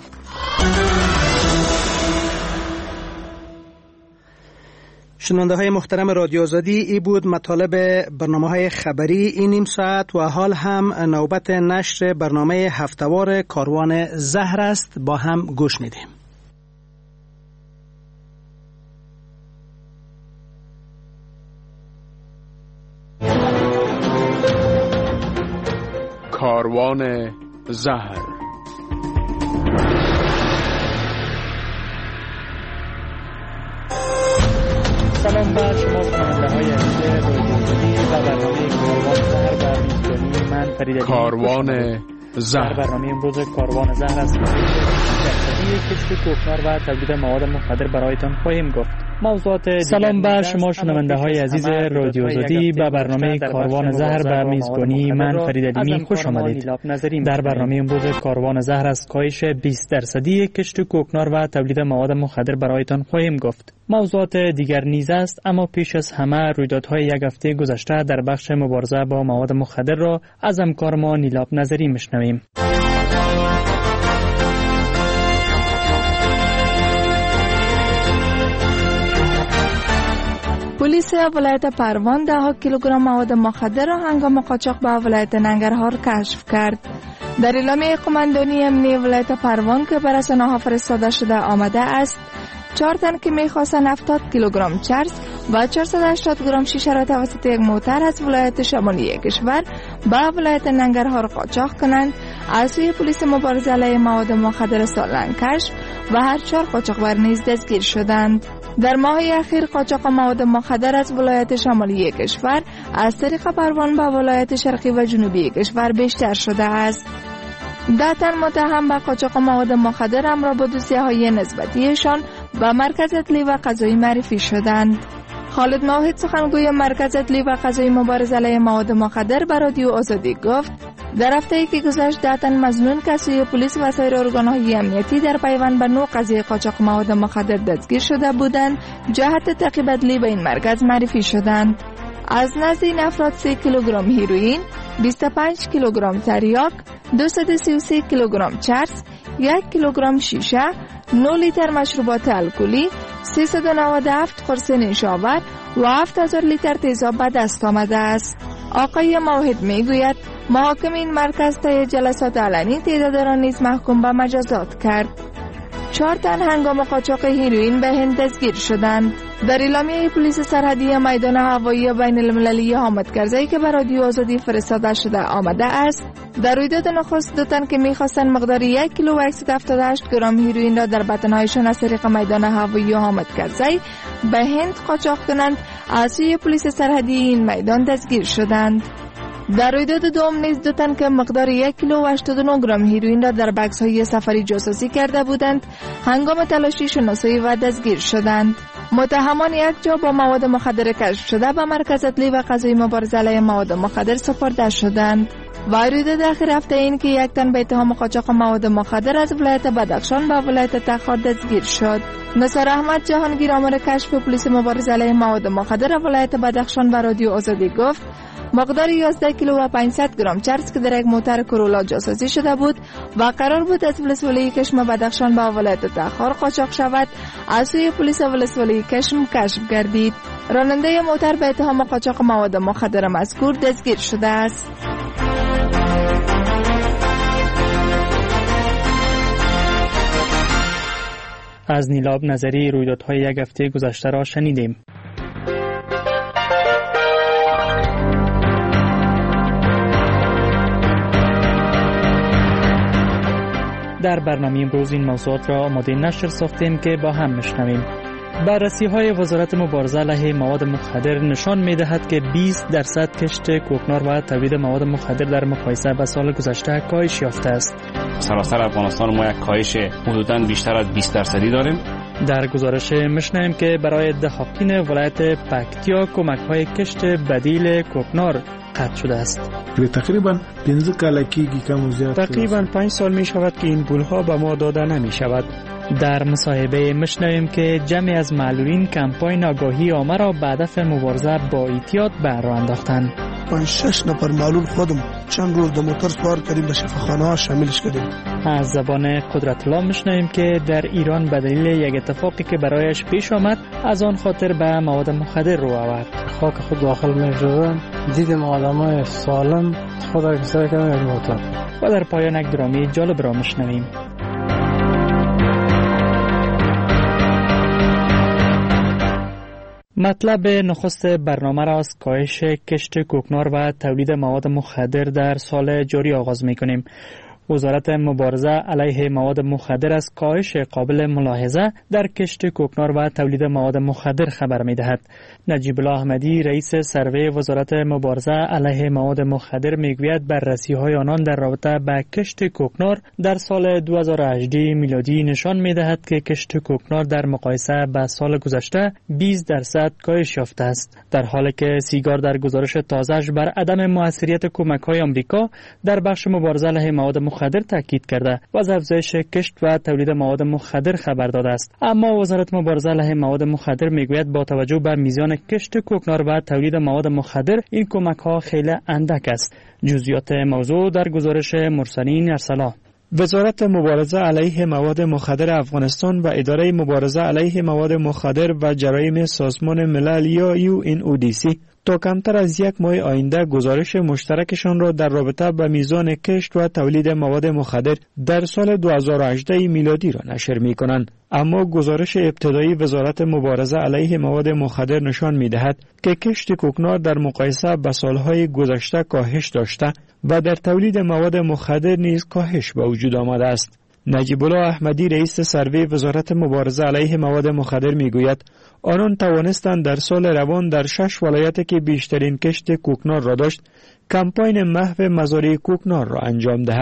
شنونده های محترم رادیو آزادی، ای بود مطالب برنامه های خبری این نیم ساعت و حال هم نوبت نشر برنامه هفتهوار کاروان زهر است. با هم گوش میدیم. کاروان زهر. سلام بر شما شنونده های عزیز رادیو آزادی و برنامه کاروان زهر و میزبانی من فرید علی. کاروان زهر. برنامه امروز کاروان زهر است. درصدی کشت کوکنار و تولید مواد مخدر برایتان خواهیم گفت. سلام بر شما شنونده های عزیز رادیو آزادی و برنامه کاروان زهر و میزبانی من فرید علی. خوش آمدید. در برنامه امروز کاروان زهر از کاهش 20% کشت کوکنار و تولید مواد مخدر برایتان خواهیم گفت. موضوعات دیگر نیز است، اما پیش از همه رویدادهای یک هفته گذشته در بخش مبارزه با مواد مخدر را از همکار ما نیلاب نظری میشنویم. پلیس ولایت پروان 10 کیلوگرم مواد مخدر را هنگام قاچاق به ولایت ننگرهار کشف کرد. در اعلامیه قماندانی امنیتی ولایت پروان که بر رسانه‌ها فرستاده شده آمده است، 4 تن که می‌خواستند 70 کیلوگرم چرس و 480 گرم شیشه را توسط یک موتر از ولایت شمالی کشور به ولایت ننگرهار قاچاق کنند، از سوی پلیس مبارزه علیه مواد مخدر سالنگ کشف و هر 4 قاچاقبر نیز دستگیر شدند. در ماه اخیر قاچاق مواد مخدر از ولایت شمالی کشور از طریق پروان به ولایت شرقی و جنوبی کشور بیشتر شده است. 10 تن متهم به قاچاق مواد مخدر همراه با دوسیه‌های نسبتیشان به مرکز اطلاعی و قضایی معرفی شدند. خالد موحد سخنگوی مرکز اطلاعی و قضایی مبارزه علیه مواد مخدر به رادیو آزادی گفت در هفته‌ای که گذشت 10 تن مظنون که از سوی پلیس و سایر ارگان‌های امنیتی در پیوند به نوع قضیه قاچاق مواد مخدر دستگیر شده بودند جهت تعقیب ادلی به این مرکز معرفی شدند. از نزد این افراد 3 کیلوگرم هیروئین، 25 کیلوگرم تریاک، 233 کیلوگرم چرس، 1 کیلوگرم شیشه، 9 لیتر مشروبات الکلی، 397 قرص نشاور و 7000 لیتر تیزاب به دست آمده است. آقای موحد میگوید محاکم این مرکز طی جلسات علنی تعداد را نیز محکوم به مجازات کرد. 4 تن هنگام قاچاق هیروئین به هند دستگیر شدند. در اعلامیه پلیس سرحدی میدان هوایی بین المللی حامد کرزی که به رادیو آزادی فرستاده شده آمده است، در رویداد نخست 2 تن که می‌خواستند مقدار 1 کیلو و 178 گرم هیروئین را در بطن‌هایشان از طریق میدان هوایی حامد کرزی به هند قاچاق کنند، از سوی پلیس سرحدی این میدان دستگیر شدند. در رویداد دوم نیز 2 تن که مقدار 1 کیلو و 89 گرم هیروئین را در بکس‌های سفری جاسوسی کرده بودند هنگام تلاشی شناسایی و دستگیر شدند. متهمان یک جا با مواد مخدر کشف شده به مرکز اطلاعی و قضایی مبارزه علیه مواد مخدر سپرده شدند. و رویداد اخیر هفته این که 1 تن به اتهام قاچاق مواد مخدر از ولایت بدخشان به ولایت تخار دستگیر شد. نثار احمد جهانگیر آمار کشف پلیس مبارزه علیه مواد مخدر ولایت بدخشان به رادیو آزادی گفت مقدار 11 کیلو و 500 گرم چرس که در یک موتر کرولا جاسازی شده بود و قرار بود از ولسوالی کشم بدخشان به ولایت تخار قاچاق شود، از سوی پلیس ولسوالی کشم کشف گردید. راننده موتر به اتهام قاچاق مواد مخدر مذکور دستگیر شده است. از نیلاب نظری رویدادهای یک هفته گذشته را شنیدیم. در برنامه امروز این موضوعات را آماده نشر ساختیم که با هم میشنویم. بررسی‌های وزارت مبارزه علیه مواد مخدر نشان می‌دهد که 20% کشت کوکنار و تولید مواد مخدر در مقایسه با سال گذشته کاهش یافته است. سراسر افغانستان ما یک کاهش حدوداً بیشتر از 20% داریم. در گزارش می‌شنویم که برای دهقان ولایت پکتیا کمک‌های کشت بدیل کوکنار قطع شده است. تقریباً 15 کال کیږي کم زیات. تقریباً 5 سال می‌شود که این پول‌ها به ما داده نمی‌شود. در مصاحبه می‌شنویم که جمعی از معلولین کمپاین آگاهی عامه را به هدف مبارزه با اعتیاد به راه انداختند. 5-6 نفر معلول خودم چند روز در موتور سوار کردیم، به شفاخانه‌ها شاملش کردیم. از زبان قدرت الله می‌شنویم که در ایران به دلیل یک اتفاقی که برایش پیش آمد از آن خاطر به مواد مخدر رو آورد. خاک خود داخل می‌شدم، دیدم آدمای سالم خود را کسایی کردن از موتور. و در پایان یک درامی جالب را می‌شنویم. مطلب نخست برنامه را از کاهش کشت کوکنار و تولید مواد مخدر در سال جاری آغاز می‌کنیم. وزارت مبارزه علیه مواد مخدر از کاهش قابل ملاحظه در کشت کوکنار و تولید مواد مخدر خبر می‌دهد. نجیب الله احمدی رئیس سروی وزارت مبارزه علیه مواد مخدر میگوید بررسی‌های آنان در رابطه با کشت کوکنار در سال 2018 میلادی نشان می‌دهد که کشت کوکنار در مقایسه با سال گذشته 20% کاهش یافته است، در حالی که سیگار در گزارش تازه‌اش بر عدم موثریت کمک‌های آمریکا در بخش مبارزه علیه مواد مخدر تاکید کرده و از افزایش کشت و تولید مواد مخدر خبر داده است. اما وزارت مبارزه علیه مواد مخدر میگوید با توجه به میزان کشت کوکنار و تولید مواد مخدر این کمک‌ها خیلی اندک است. جزئیات موضوع در گزارش مرسلین ارسلا. وزارت مبارزه علیه مواد مخدر افغانستان و اداره مبارزه علیه مواد مخدر و جرایم سازمان ملل یا UNODC تا کمتر از یک ماه آینده گزارش مشترکشان را در رابطه با میزان کشت و تولید مواد مخدر در سال 2018 میلادی را نشر می کنند. اما گزارش ابتدایی وزارت مبارزه علیه مواد مخدر نشان می دهد که کشت کوکنار در مقایسه با سالهای گذشته کاهش داشته و در تولید مواد مخدر نیز کاهش به وجود آمده است. نجیب الله احمدی رئیس سروی وزارت مبارزه علیه مواد مخدر میگوید آنان توانستند در سال روان در 6 ولایت که بیشترین کشت کوکنار را داشت کمپاین محو مزارع کوکنار را انجام دهند.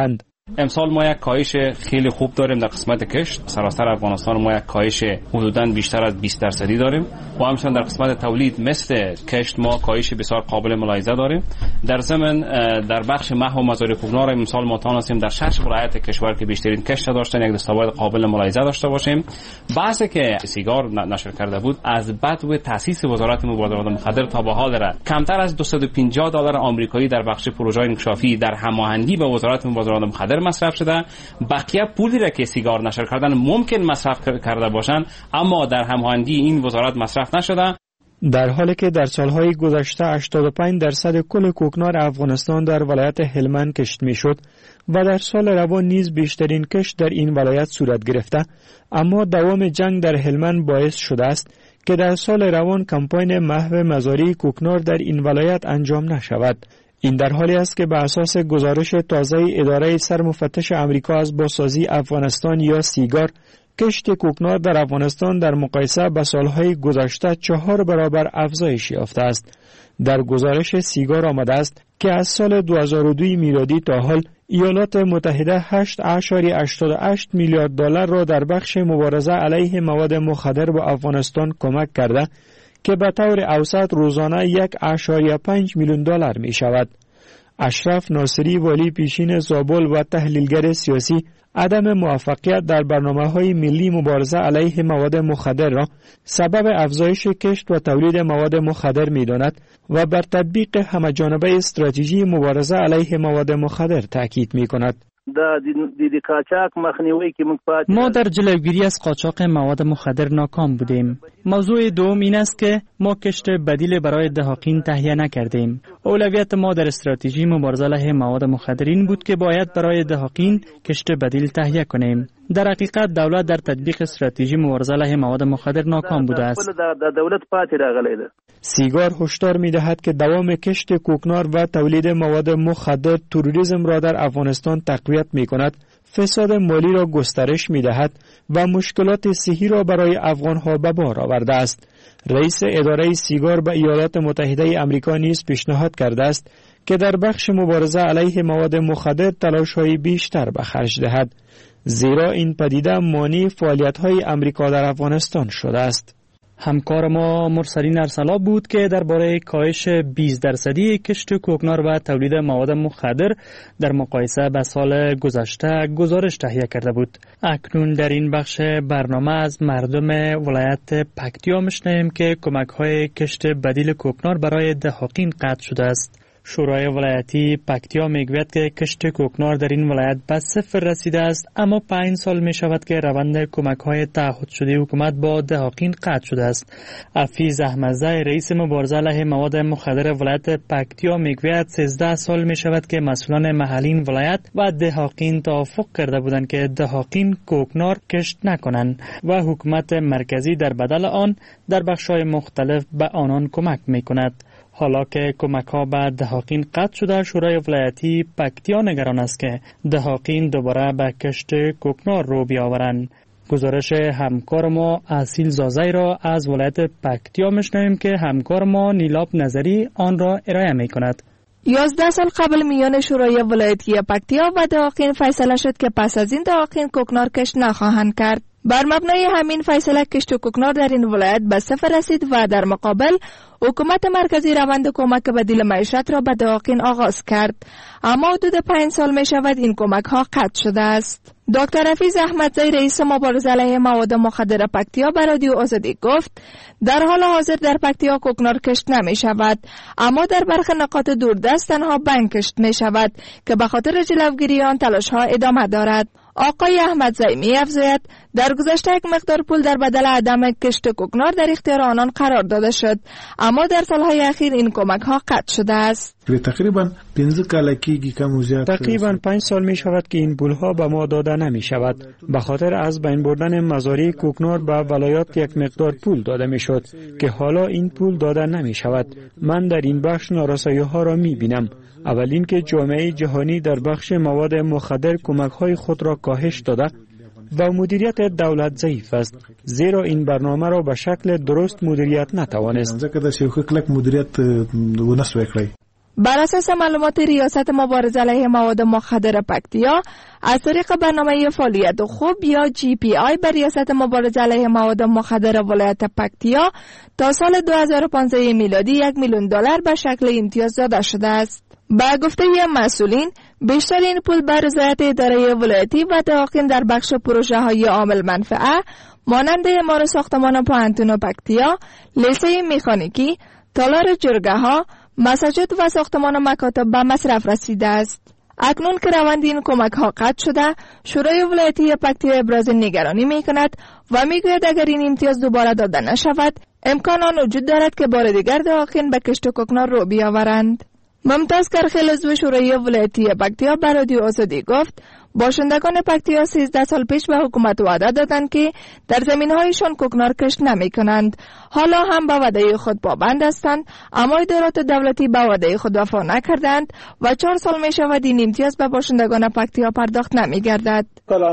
امسال ما یک کاهش خیلی خوب داریم در قسمت کشت. سراسر افغانستان ما یک کاهش حدوداً بیشتر از 20% داریم و همچنین در قسمت تولید مثل کشت ما کاهش بسیار قابل ملاحظه داریم. در ضمن در بخش محو مزارع کوکنار امسال ما توانستیم در 6 ولایت کشور که بیشترین کشت داشتن یک دستاورد قابل ملاحظه داشته باشیم. بحثی که سیگار نشر کرده بود از بدو تاسیس وزارت مبادرات مخدر تا به حال را کمتر از $250 آمریکایی در بخش پروژه انکشافی در هماهنگی با وزارت مبادرات مخدر مصرف شده. بقیه پولی را که سیگار نشر کردن ممکن مصرف کرده باشند اما در هماهنگی این وزارت مصرف نشده. در حالی که در سالهای گذشته 85% کل کوکنار افغانستان در ولایت هلمند کشت میشد و در سال روان نیز بیشترین کشت در این ولایت صورت گرفته، اما دوام جنگ در هلمند باعث شده است که در سال روان کمپاین محو مزارع کوکنار در این ولایت انجام نشود. این در حالی است که به اساس گزارش تازه اداره سرمفتش امریکا از بازسازی افغانستان یا سیگار، کشت کوکنار در افغانستان در مقایسه با سالهای گذشته 4 برابر افزایش یافته است. در گزارش سیگار آمده است که از سال 2002 میلادی تا حال ایالات متحده 8.88 میلیارد دلار را در بخش مبارزه علیه مواد مخدر به افغانستان کمک کرده که به طور اوسط روزانه 1.5 میلیون دلار می شود. اشرف ناصری والی پیشین زابل و تحلیلگر سیاسی عدم موفقیت در برنامه‌های ملی مبارزه علیه مواد مخدر را سبب افزایش کشت و تولید مواد مخدر می‌داند و بر تطبیق همه‌جانبه استراتژی مبارزه علیه مواد مخدر تاکید می‌کند. ما در جلوگیری از قاچاق مواد مخدر ناکام بودیم. موضوع دوم این است که ما کشت بدیل برای دهاقین تهیه نکردیم. اولویت ما در استراتژی مبارزه علیه مواد مخدر این بود که باید برای دهاقین کشت بدیل تهیه کنیم. در حقیقت دولت در تطبیق استراتژی مبارزه علیه مواد مخدر ناکام بوده است. سیگار هشدار می‌دهد که دوام کشت کوکنار و تولید مواد مخدر تروریسم را در افغانستان تقویت می‌کند، فساد مالی را گسترش می‌دهد و مشکلات صحی را برای افغان‌ها به بار آورده است. رئیس اداره سیگار به ایالات متحده آمریکا نیز پیشنهاد کرده است که در بخش مبارزه علیه مواد مخدر تلاش‌های بیشتر به خرج دهد، زیرا این پدیده مانع فعالیت‌های آمریکا در افغانستان شده است. همکار ما مرسلین ارسلا بود که درباره کاهش 20% کشت کوکنار و تولید مواد مخدر در مقایسه با سال گذشته گزارش تهیه کرده بود. اکنون در این بخش برنامه از مردم ولایت پکتیا میشنویم که کمک‌های کشت بدیل کوکنار برای دهاقین قطع شده است. شورای ولایتی پکتیا میگوید که کشت کوکنار در این ولایت به صفر رسیده است، اما 5 سال می شود که روند کمک‌های تعهد شده حکومت با دهاقین قطع شده است. حفیظ احمدزی رئیس مبارزه علیه مواد مخدر ولایت پکتیا میگوید 13 سال می شود که مسئولان محلی ولایت و دهاقین توافق کرده بودند که دهاقین کوکنار کشت نکنند و حکومت مرکزی در بدل آن در بخش‌های مختلف به آنان کمک می‌کند. حالا که کمک‌ها به دهاقین قطع شده، شورای ولایتی پکتیا نگران است که دهاقین دوباره به کشت کوکنار رو بیاورند. گزارش همکار ما اصیل زازی را از ولایت پکتیا میشنویم که همکار ما نیلاب نظری آن را ارائه می‌کند. 11 سال قبل میان شورای ولایتی پکتیا و دهاقین فیصله شد که پس از این دهاقین کوکنار کشت نخواهند کرد. بر مبنای همین فیصله کشت کوکنار در این ولایت به صفر رسید و در مقابل حکومت مرکزی روند کمک بدیل معیشت را به دهاقین آغاز کرد، اما حدود 5 سال می شود این کمک ها قطع شده است. دکتر حفیظ احمدزی رئیس مبارزه علیه مواد مخدر پکتیا به رادیو آزادی گفت در حال حاضر در پکتیا کوکنار کشت نمی شود، اما در برخی نقاط دوردست تنها بنگ کشت می شود که به خاطر جلوگیری آن تلاش ها ادامه دارد. آقای احمدزی می افزاید در گذشته یک مقدار پول در بدل عدم کشت کوکنار در اختیار آنان قرار داده شد، اما در سالهای اخیر این کمک ها قطع شده است. تقریبا 5 سال می شود که این پول ها به ما داده نمی شود. به خاطر از بین بردن مزارع کوکنار به ولایات یک مقدار پول داده می شد که حالا این پول داده نمی شود. من در این بخش نارسایی ها را می بینم. اول اینکه جامعه جهانی در بخش مواد مخدر کمک‌های خود را کاهش داده و مدیریت دولت ضعیف است، زیرا این برنامه را به شکل درست مدیریت نتوانست. بر اساس معلومات ریاست مبارزه علیه مواد مخدر پکتیا، از طریق برنامه فعالیت خوب یا GPI بر ریاست مبارزه علیه مواد مخدر ولایت پکتیا تا سال 2015 میلادی $1,000,000 به شکل امتیاز داده شده است. با گفته مسئولین، بیشتر این پول بر رضایت اداره ولایتی و داخل در بخش پروژه های عامل منفعه مانند اعمار ساختمان پوهنتون و پکتیا، لیسه مکانیکی، تالار جرگه ها، مساجد و ساختمان مکاتب به مصرف رسیده است. اکنون که روند این کمک ها قطع شده، شورای ولایتی پکتیا ابراز نگرانی می کند و می گوید اگر این امتیاز دوباره داده نشود، امکان آن وجود دارد که بار دیگر داخل به کشت و کوکنار رو بیاورند. ممتاز کرخیل عضو شورای ولایتی پکتیا به رادیو آزادی گفت باشندگان پکتیا 13 سال پیش به حکومت وعده دادند که در زمین‌هایشان کوکنار کشت نمی‌کنند. حالا هم به وعده خود پابند هستند، اما ادارات دولتی به وعده خود وفا نکردند و 4 سال می‌شود این امتیاز به باشندگان پکتیا پرداخت نمی‌گردد.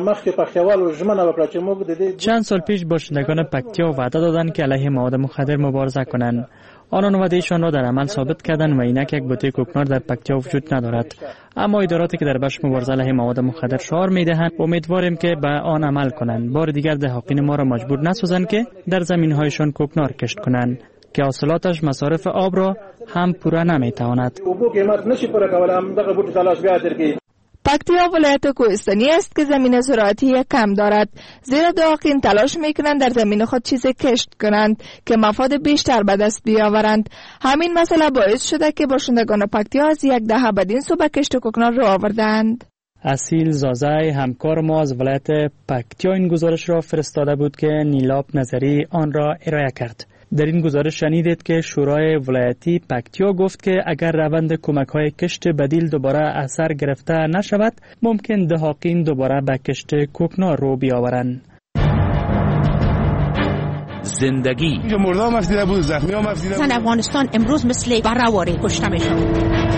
چند سال پیش باشندگان پکتیا وعده دادند که علیه مواد مخدر مبارزه کنند. آنان وعدهشان را در عمل ثابت کردند و اینک یک بوته کوکنار در پکتیا وجود ندارد. اما اداراتی که در بخش مبارزه علیه مواد مخدر شعار میدهند، امیدواریم که به آن عمل کنند. بار دیگر دهقان ما را مجبور نسازند که در زمین‌هایشان کوکنار کشت کنند که حاصلاتش مصارف آب را هم پورا نمیتواند. پکتیا ولایت کوهستانی است که زمین زراعتی کم دارد، زیرا دهقان تلاش میکنند در زمین خود چیزی کشت کنند که مفاد بیشتر به دست بیاورند. همین مسئله باعث شده که باشندگان پکتیا از 10 دهه بدین سو به کشت کوکنار رو آوردند. اصیل زازای همکار ما از ولایت پکتیا این گزارش را فرستاده بود که نیلاب نظری آن را ارائه کرد. در این گزارش شنیدید که شورای ولایتی پکتیا گفت که اگر روند کمک‌های کشت بدیل دوباره اثر گرفته نشود، ممکن دهقان دوباره به کشت کوکنار رو بیاورند. زندگی مردم مفیده بود، زخمی ها مفیده بود. زن افغانستان امروز مثل برهواری کشته میشن.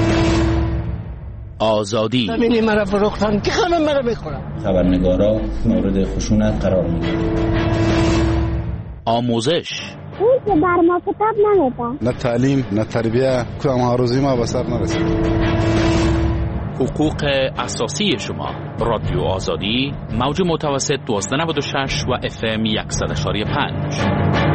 آزادی ببینی مرا فروختن که همه مرا بخورن. خبرنگارا مورد خشونت قرار میگیرن. آموزش اون که بر ما کتاب نمیده، نه تعلیم نه تربیه، کدام آرزوی ما به سر نرسید. حقوق اساسی شما. رادیو آزادی، موج متوسط 1296 و FM 100.5.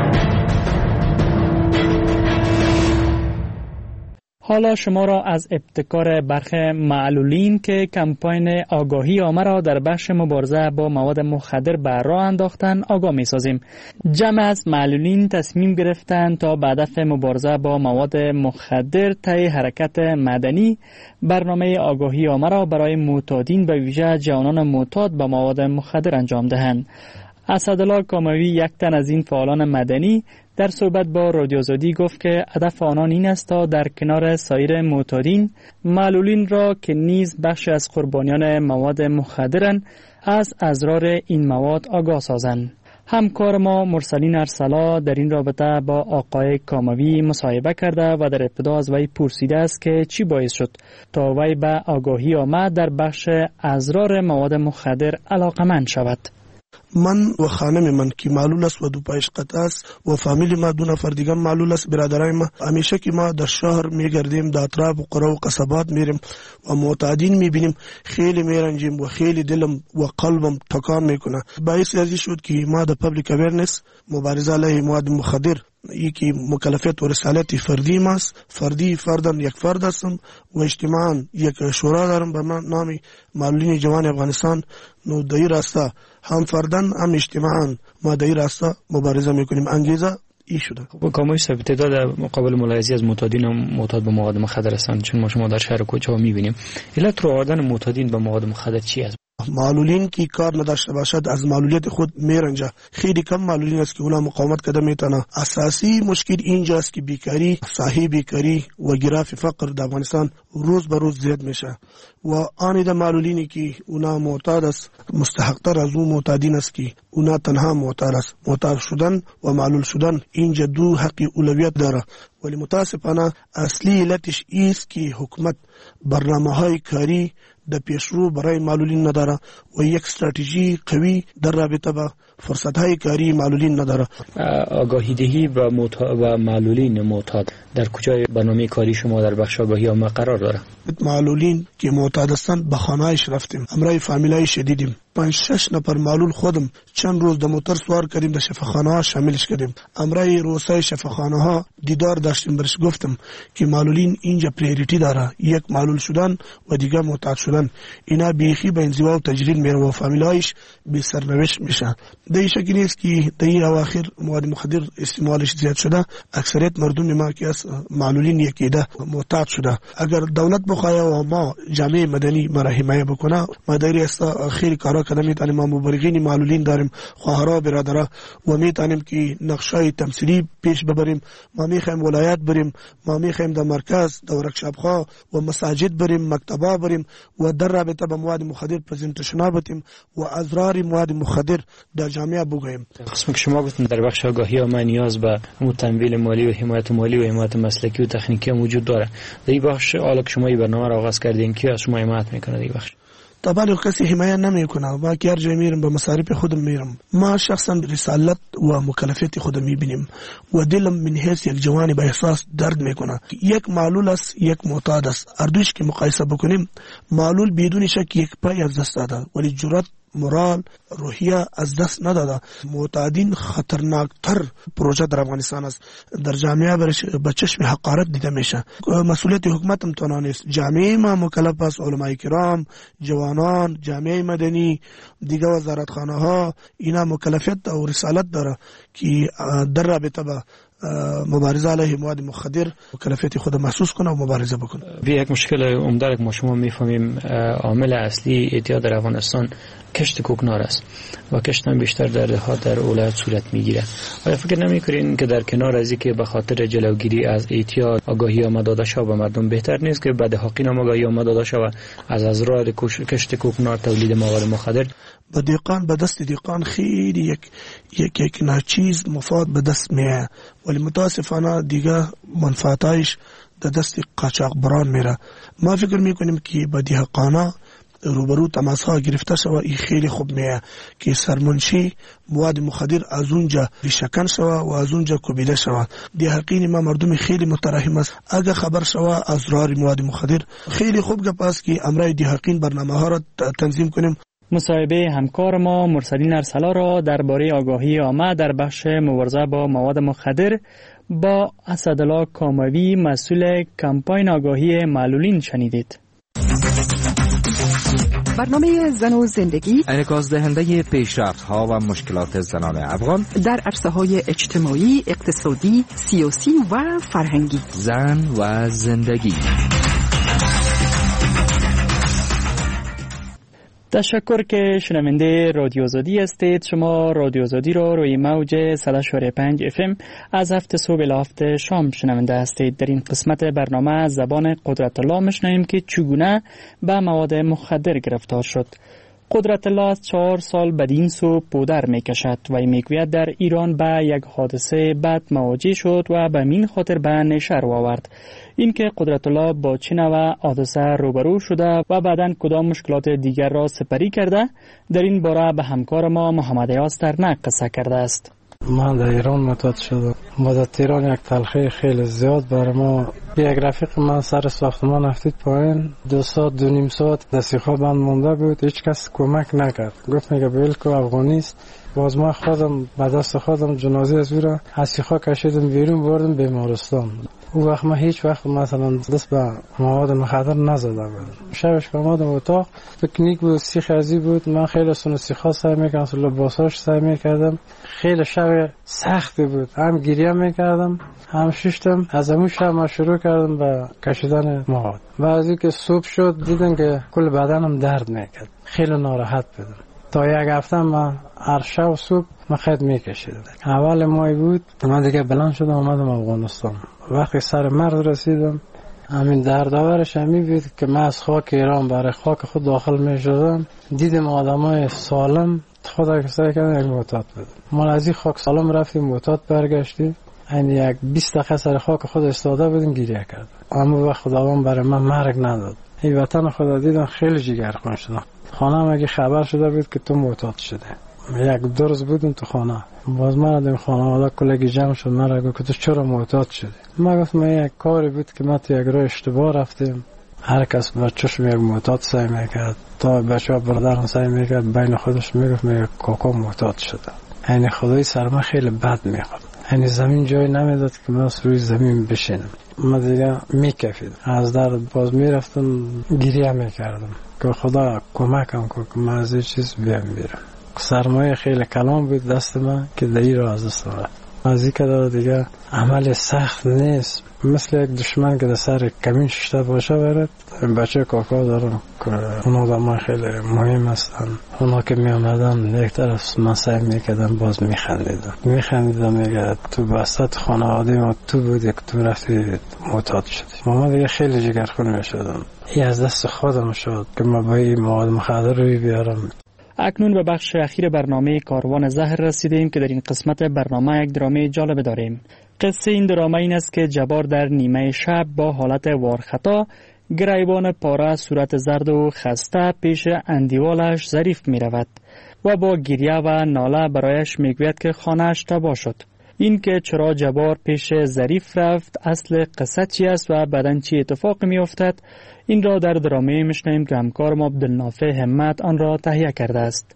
حالا شما را از ابتکار برخی معلولین که کمپاین آگاهی عامه را در بخش مبارزه با مواد مخدر بر راه انداختند آگاه می سازیم. جمع از معلولین تصمیم گرفتند تا به هدف مبارزه با مواد مخدر طی حرکت مدنی برنامه آگاهی عامه را برای معتادین به ویژه جوانان معتاد به مواد مخدر انجام دهند. اسدالله کاموی، یک تن از این فعالان مدنی، در صحبت با رادیو آزادی گفت که هدف آنان این است تا در کنار سایر معتادین، معلولین را که نیز بخش از قربانیان مواد مخدرند از اضرار این مواد آگاه سازند. همکار ما مرسلین ارسلا در این رابطه با آقای کاموی مصاحبه کرده و در ابتدا از وی پرسیده است که چی باعث شد تا وی به آگاهی آمد در بخش اضرار مواد مخدر علاقمند شود. من و خانم من که معلول است و 2 پایش قطع است و فامیلی ما 2 نفر دیگه معلول است، برادرای ما همیشه که ما در شهر میگردیم، در اطراف و قرى و قصبات میریم و معتادین میبینیم، خیلی میرنجیم و خیلی دلم و قلبم تکان میکنه. باعث ازی شد که ما در پابلیک اویرنس مبارزه علیه مواد مخدر یکی مکلفیت و رسالت فردی ماست. فردن یک فرد هستم و اجتماعاً یک شورا دارم به نام معلولین جوان افغانستان. نو در این راسته هم فردن هم اجتماعاً ما در این راسته مبارزه میکنیم. انگیزه ای شده. کاموش تعداد مقابل ملاحظی از معتادین و معتاد به مواد مخدر هستند، چون ما شما در شهر کوچه ها میبینیم. علت رو آوردن معتادین به مواد مخدر چی است؟ معلولین که کار نداشته باشد از معلولیت خود میرنجه. خیلی کم معلولین است که اونا مقاومت کرده میتونه. اساسی مشکل اینجاست که بیکاری، صحیح بیکاری و گراف فقر در افغانستان روز به روز زیاد میشه و آن ده معلولینی که اونا معتاد است مستحق‌تر از اون معتادین است که اونا تنها معتاد است. معتاد شدن و معلول شدن اینجا 2 حقی اولویت داره، ولی متاسفانه اصلی علتش ایست که حکومت برنامه‌های کاری در پیشرو برای معلولین نداره و یک استراتژی قوی در رابطه با فرصت‌های کاری معلولین نداره. آگاهی دهی و معلولین معتاد در کجای برنامه کاری شما در بخش آگاهی عامه قرار داره؟ معلولین که معتاد هستند به خانه‌اش رفتیم، امرای فامیلایش دیدیم. 5-6 نفر معلول خودم چند روز در موتور سوار کردیم، در شفاخانه ها شاملش کردیم. امرای روسای شفاخانه ها دیدار داشتیم، برش گفتم که معلولین اینجا پریوریتی داره، یک معلول شدن و دیگه معتاد شدن اینا بیخی به انزوا و تجریل میره و فامیلایش بی سرنوشت میشه. در این شکل نیست که در این اواخر مواد مخدر استعمالش زیاد شده، اکثریت مردم ما که از معلولین یکیده معتاد شده. اگر دولت بخواه و ما جامعه مدنی ما حمایت بکنه، ما دایره است خیلی کارا کردن میتونیم. ما مبلغین معلولین داریم، خواهرها برادرها و میتونیم که نقشای تمثیلی پیش ببریم. ما میخوایم ولایت بریم، ما میخوایم در مرکز در ورکشاپ‌ها و مساجد بریم، مکتبا بریم و در رابطه با مواد مخدر پرزنتیشن بدیم و اضرار مواد مخدر در جامعه بگوییم. قسمی که شما گفتین در بخش آگاهی عامه نیاز به تمویل مالی و حمایت مالی و حمایت مسلکی و تکنیکی موجود داره. در این بخش حالا که شما این برنامه را آغاز کردین کی از شما حمایت میکنه در این بخش؟ طبعا کسی حمایت نمیکنه. ما که هر جای میرم به مصارف خودم میرم. ما شخصا رسالت و مکلفیت خودم میبینیم و دلم من حیث یک جوانی به احساس درد میکنه. یک معلول است، یک معتاد است. اردوش که مقایسه بکنیم، معلول بدون شک یک پای از دست داده ولی جرأت، مورال، روحیه از دست نداده. معتادین خطرناکتر پروژه در افغانستان است. در جامعه به چشم حقارت دیده میشه. مسئولیت حکومت هم تنها نیست. جامعه ما مکلف است، علمای کرام، جوانان، جامعه مدنی، دیگه وزارتخانه ها، اینا مکلفیت و رسالت داره که در رابطه با مبارزه علیه مواد مخدر مکلفیت خود محسوس کنه و مبارزه بکنه. یک مشکل عمده که ما شما میفهمیم عامل اصلی اعتیاد در افغانستان کشت کوکنار است و کشت هم بیشتر در دهات در ولایت صورت میگیره. آیا فکر نمیکنین که در کنار از اینکه به خاطر جلوگیری از اعتیاد آگاهی آمد داده شود به مردم، بهتر نیست که بعد حقین هم آگاهی آمد داده شود از اضرار کشت کوکنار، تولید مواد مخدر؟ به دیقان، به دست دیقان خیلی یک ناچیز مفاد به دست میه ولی متاسفانه دیگه منفعتایش در دست قاچاقبران میره. ما فکر میکنیم که به دیقانا روبرو تماسها گرفته شوه، این خیلی خوب میه که سرمنشی مواد مخدر از اونجا ریشکن شوه و از اونجا کوبیده شوه. دیحقین ما مردم خیلی مترحم است. اگه خبر شوه از ضرر مواد مخدر خیلی خوب گپ است که امرای دیحقین برنامه ها را تنظیم کنیم. مصاحبه همکار ما مرسلین ارسلا را درباره آگاهی عامه در بخش مبارزه با مواد مخدر با اسدالله کاموی، مسئول کمپاین آگاهی معلولین شنیدید. برنامه زن و زندگی انعکاس دهنده پیشرفت‌ها و مشکلات زنان افغان در عرصه‌های اجتماعی، اقتصادی، سیاسی و فرهنگی. زن و زندگی. تشکر که شنونده رادیو آزادی هستید. شما رادیو آزادی را روی موج 100.5 FM از هفت صبح الی هفت شام شنونده هستید. در این قسمت برنامه زبان قدرت الله میشنویم که چگونه به مواد مخدر گرفتار شد. قدرت الله از 4 سال بدین سو پودر میکشد و میگوید در ایران به یک حادثه بد مواجه شد و به این خاطر به نشر آورد. اینکه قدرت الله با چه نوع حادثه روبرو شده و بعداً کدام مشکلات دیگر را سپری کرده، در این باره به همکار ما محمد ایاز ترنک قصه کرده است. من در ایران معتاد شدم. مدت ایران یک تلخی خیلی زیاد برای ما. یک رفیق من سر ساختمان افتید پایین، 2 ساعت 2.5 ساعت دستیخا بند مونده بود، هیچ کس کمک نکرد. گفت میگه بیل که افغانیست. باز ما خودم به دست خودم جنازه از او را از سیخا کشیدم بیرون بردم بیمارستان. او وقت ما هیچ وقت مثلا دست به مواد مخدر نزده بودم. شبش که آمدم اتاق پکنیک بود، سیخ ازی بود. من خیلی سونو سیخا سعی میکردم، لباساش سعی میکردم. خیلی شب سختی بود، هم گریه میکردم هم ششتم. از همون شب ما شروع کردم به کشیدن مواد. بعضی که صبح شد دیدم که کل بدنم درد میکرد، خیلی ناراحت بودم. تا یک هفته من هر شب صبح خط میکشیدم. اول ماه بود من دیگه بلند شدم اومدم افغانستان. وقتی سر مرز رسیدم همین دردآورش همی بود که من از خاک ایران برای خاک خود داخل میشدم. دیدم آدمای سالم خدا کسایی کردن یک معتاد بود. ما از این خاک سالم رفتیم معتاد برگشتیم. این یک 20 دقیقه سر خاک خود استاده بودیم گریه کرد. اما وقت خداوند برای من مرگ نداد. این وطن خدا دیدم خیلی جگرخون شدم. خانم اگه خبر شده بود که تو معتاد شده، یک دو روز بودم تو خانه، باز من دیم خانواده کلگی جمع شد، من گفت تو چرا معتاد شدی؟ من گفتم یک کاری بود که من تو یک راه اشتباه رفتیم. هر کس بچه‌ش یک معتاد سعی میکرد، تا بچه‌ها برادرم سعی میکرد بین خودش میگفت میگه کاکا معتاد شده. یعنی خدای سر من خیلی بد میخواد، یعنی زمین جای نمیداد که من روی زمین بشینم. من دیگه میکفید، از در باز میرفتم گریه میکردم که خدا کمکم کنه که من از این چیز بیام بیرم. سرمایه خیلی کلام بود دست من که دایی را از دست رفت. از این که دیگه عمل سخت نیست، مثل یک دشمن که در سر کمین ششته باشه برد. بچه کاکا دارم که اونا در من خیلی مهم هستن. اونا که می آمدن یک طرف من سعی میکردم باز میخندیدم میگه تو بستت خانواده ما تو بودی که تو رفتی معتاد شدی. من دیگه خیلی جگرخون میشدم. این از دست خودم شد که من با این مواد مخدر روی بیارم. اکنون به بخش اخیر برنامه کاروان زهر رسیدیم که در این قسمت برنامه یک درامه جالب داریم. قصه این درامه این است که جبار در نیمه شب با حالت وارخطا، گریبان پاره، صورت زرد و خسته پیش اندیوالش ظریف می رود و با گریه و ناله برایش می گوید که خانه‌اش تباه شد. این که چرا جبار پیش ظریف رفت، اصل قصه چی است و بعداً چی اتفاق می افتد، این را در درامه میشنویم که همکارم عبدالنافع همت آن را تهیه کرده است.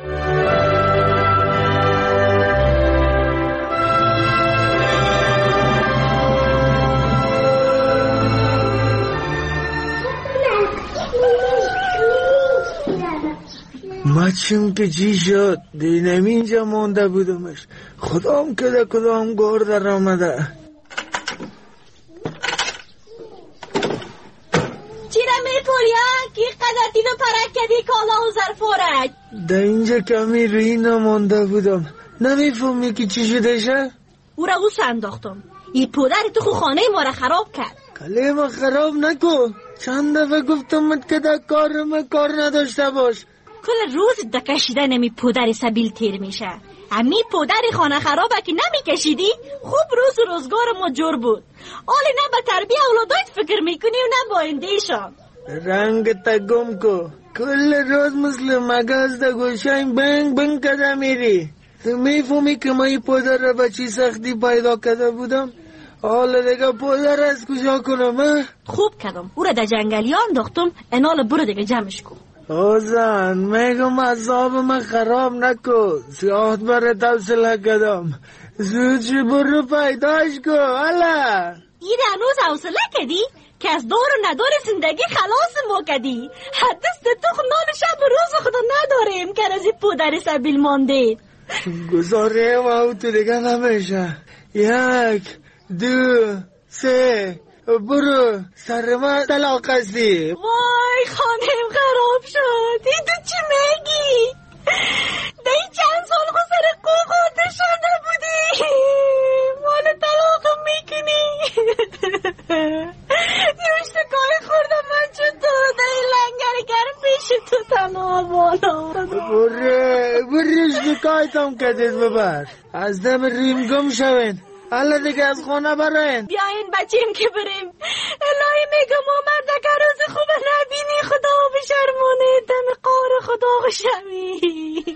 مچم که چی شد؟ دینم اینجا مونده بودمش. خدام کده کدام گور در آمده. چیره میپوریا که قدر دیدو پرک کدی کالا و ظرفورک؟ ده اینجا کمی روی نمونده بودم. نمیفهمی که چی شده شه؟ او را انداختم. ای پدر تو خو خانه ما را خراب کرد. کلمه خراب نکن. چند دفعه گفتم که ده کار نداشته باش. کل روز دکشیدن امی پدر سبیل تیر میشه. امی پدر خانه خرابه که نمیکشیدی خوب روز و روزگار ما جور بود. آلی نه به تربیه اولادایت فکر میکنی و نه با اندیشان. رنگ تگم کو کل روز مثل مگاز ده گوشاین بنگ کده میری. تو میفهمی که ما ای پدر را به چی سختی پیدا کده بودم؟ حالا دیگه پدر از کجا کنم؟ خوب کدم او را در جنگلی انداختم. انال برو دیگه جمعش کن. آزان میگم عذاب من خراب نکن. سیاحت بره توصله کدم. زودشی برو پیداش کن. حالا این هنوز حوصله کدی که از دور و ندار زندگی خلاص ما کدی. حدست تو خنال شب و روز خدا نداریم که از این پدر سبیل مانده. گذاره و تو دیگه نمیشه. 1 2 3 برو سر من طلاق هستی. وای خانم خراب شد. ای تو چی میگی؟ دی چند سال خود سر قوقاته شده بودی مال طلاقم میکنی. یوشتکای خوردم من چطور دی لنگر گرم پیش تو تنها بالا. برو شکایتم کدید ببر. از دم ریم گم شوین. حالا دیگه از خونه برین. بیاین بچیم که بریم. الهی میگم آمد که روز خوب نبینی خدا بشرمونه دم قار خدا شمی.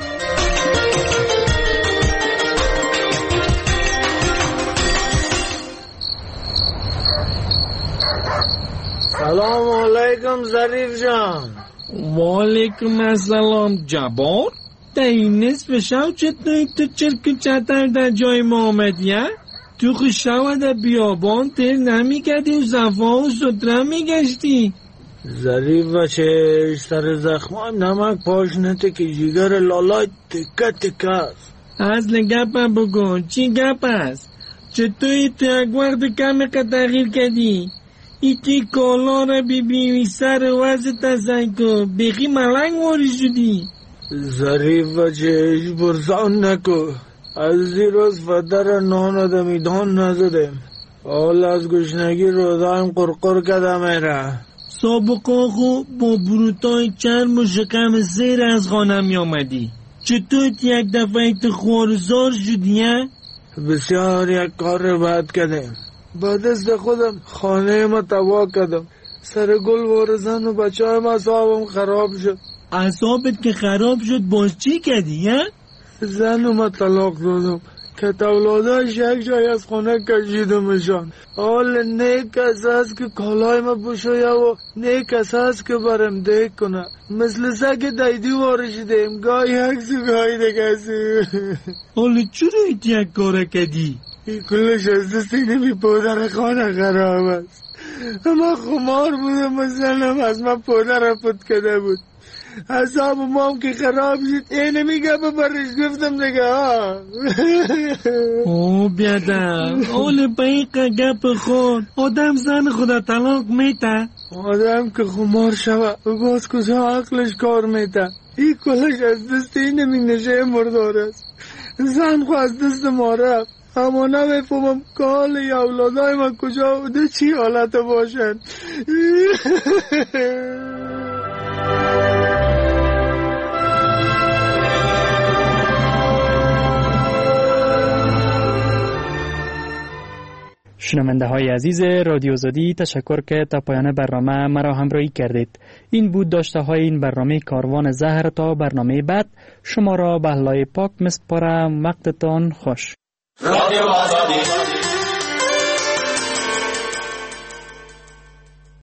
سلام علیکم ظریف جان. و علیکم السلام جبار. در این نصف شب چطوری تو چرک چطر در جای ما آمدی؟ تو خوشا در بیابان تر نمیکردی و صفا و ستره میگشتی. ظریف بچه سر زخمان نمک پاشنته که جگر لالای تکه تکه است. اصل گپم بگو چی گپ است؟ چطوری تو یک وقت کم تغییر کردی؟ ایتی کالا را بی سر وزت تسنکو بخی ملنگ واری شدی. ظریف بچه برزان نکو. از دیروز فدر نان ده میدان نزدیم. حال از گشنگی رو دایم قرقر کده میره. سابقا خو با بروتای چرم و شکم زیر از خانه می آمدی. چطور یک دفعه تو خوارزار شدی؟ بسیار یک کار بد کردیم. با دست خودم خانه ما تباه کردم. سر گل وارزن و بچه های من اعصابم خراب شد. اعصابت که خراب شد باز چی کردی ها؟ زن من طلاق دادم که اولاداش یک جای از خونه کشیدمشان. حال نیک کس هست که کالای ما بشویه و نیک کس هست که برم دیک کنه. مثل سگ دیدی وارشیدیم، گاهی یکسی گاهی دکسی. حالا چرا ایت یک کاره کردی؟ این کلش از دستی نمی پدر خانه خراب است. من خمار بودم و زنم از من پدر پد کده بود. حساب مام که خراب شد اینه میگه برش گفتم دیگه ها. او بیادم اول بایقه گپ خود آدم زن خدا طلاق میته. آدم که خمار شوه باز کجا عقلش کار میته. این کلش از دست اینه می نشه مردار است. زن خو از دست ما رفت اما نمیفهمم که حال یا اولادای من کجا بوده چی حالت باشن. شنونده های عزیز رادیو آزادی، تشکر که تا پایان برنامه مرا همراهی کردید. این بود داشته های این برنامه کاروان زهر. تا برنامه بعد شما را به الله پاک میسپارم. وقتتان خوش. رادیو آزادی.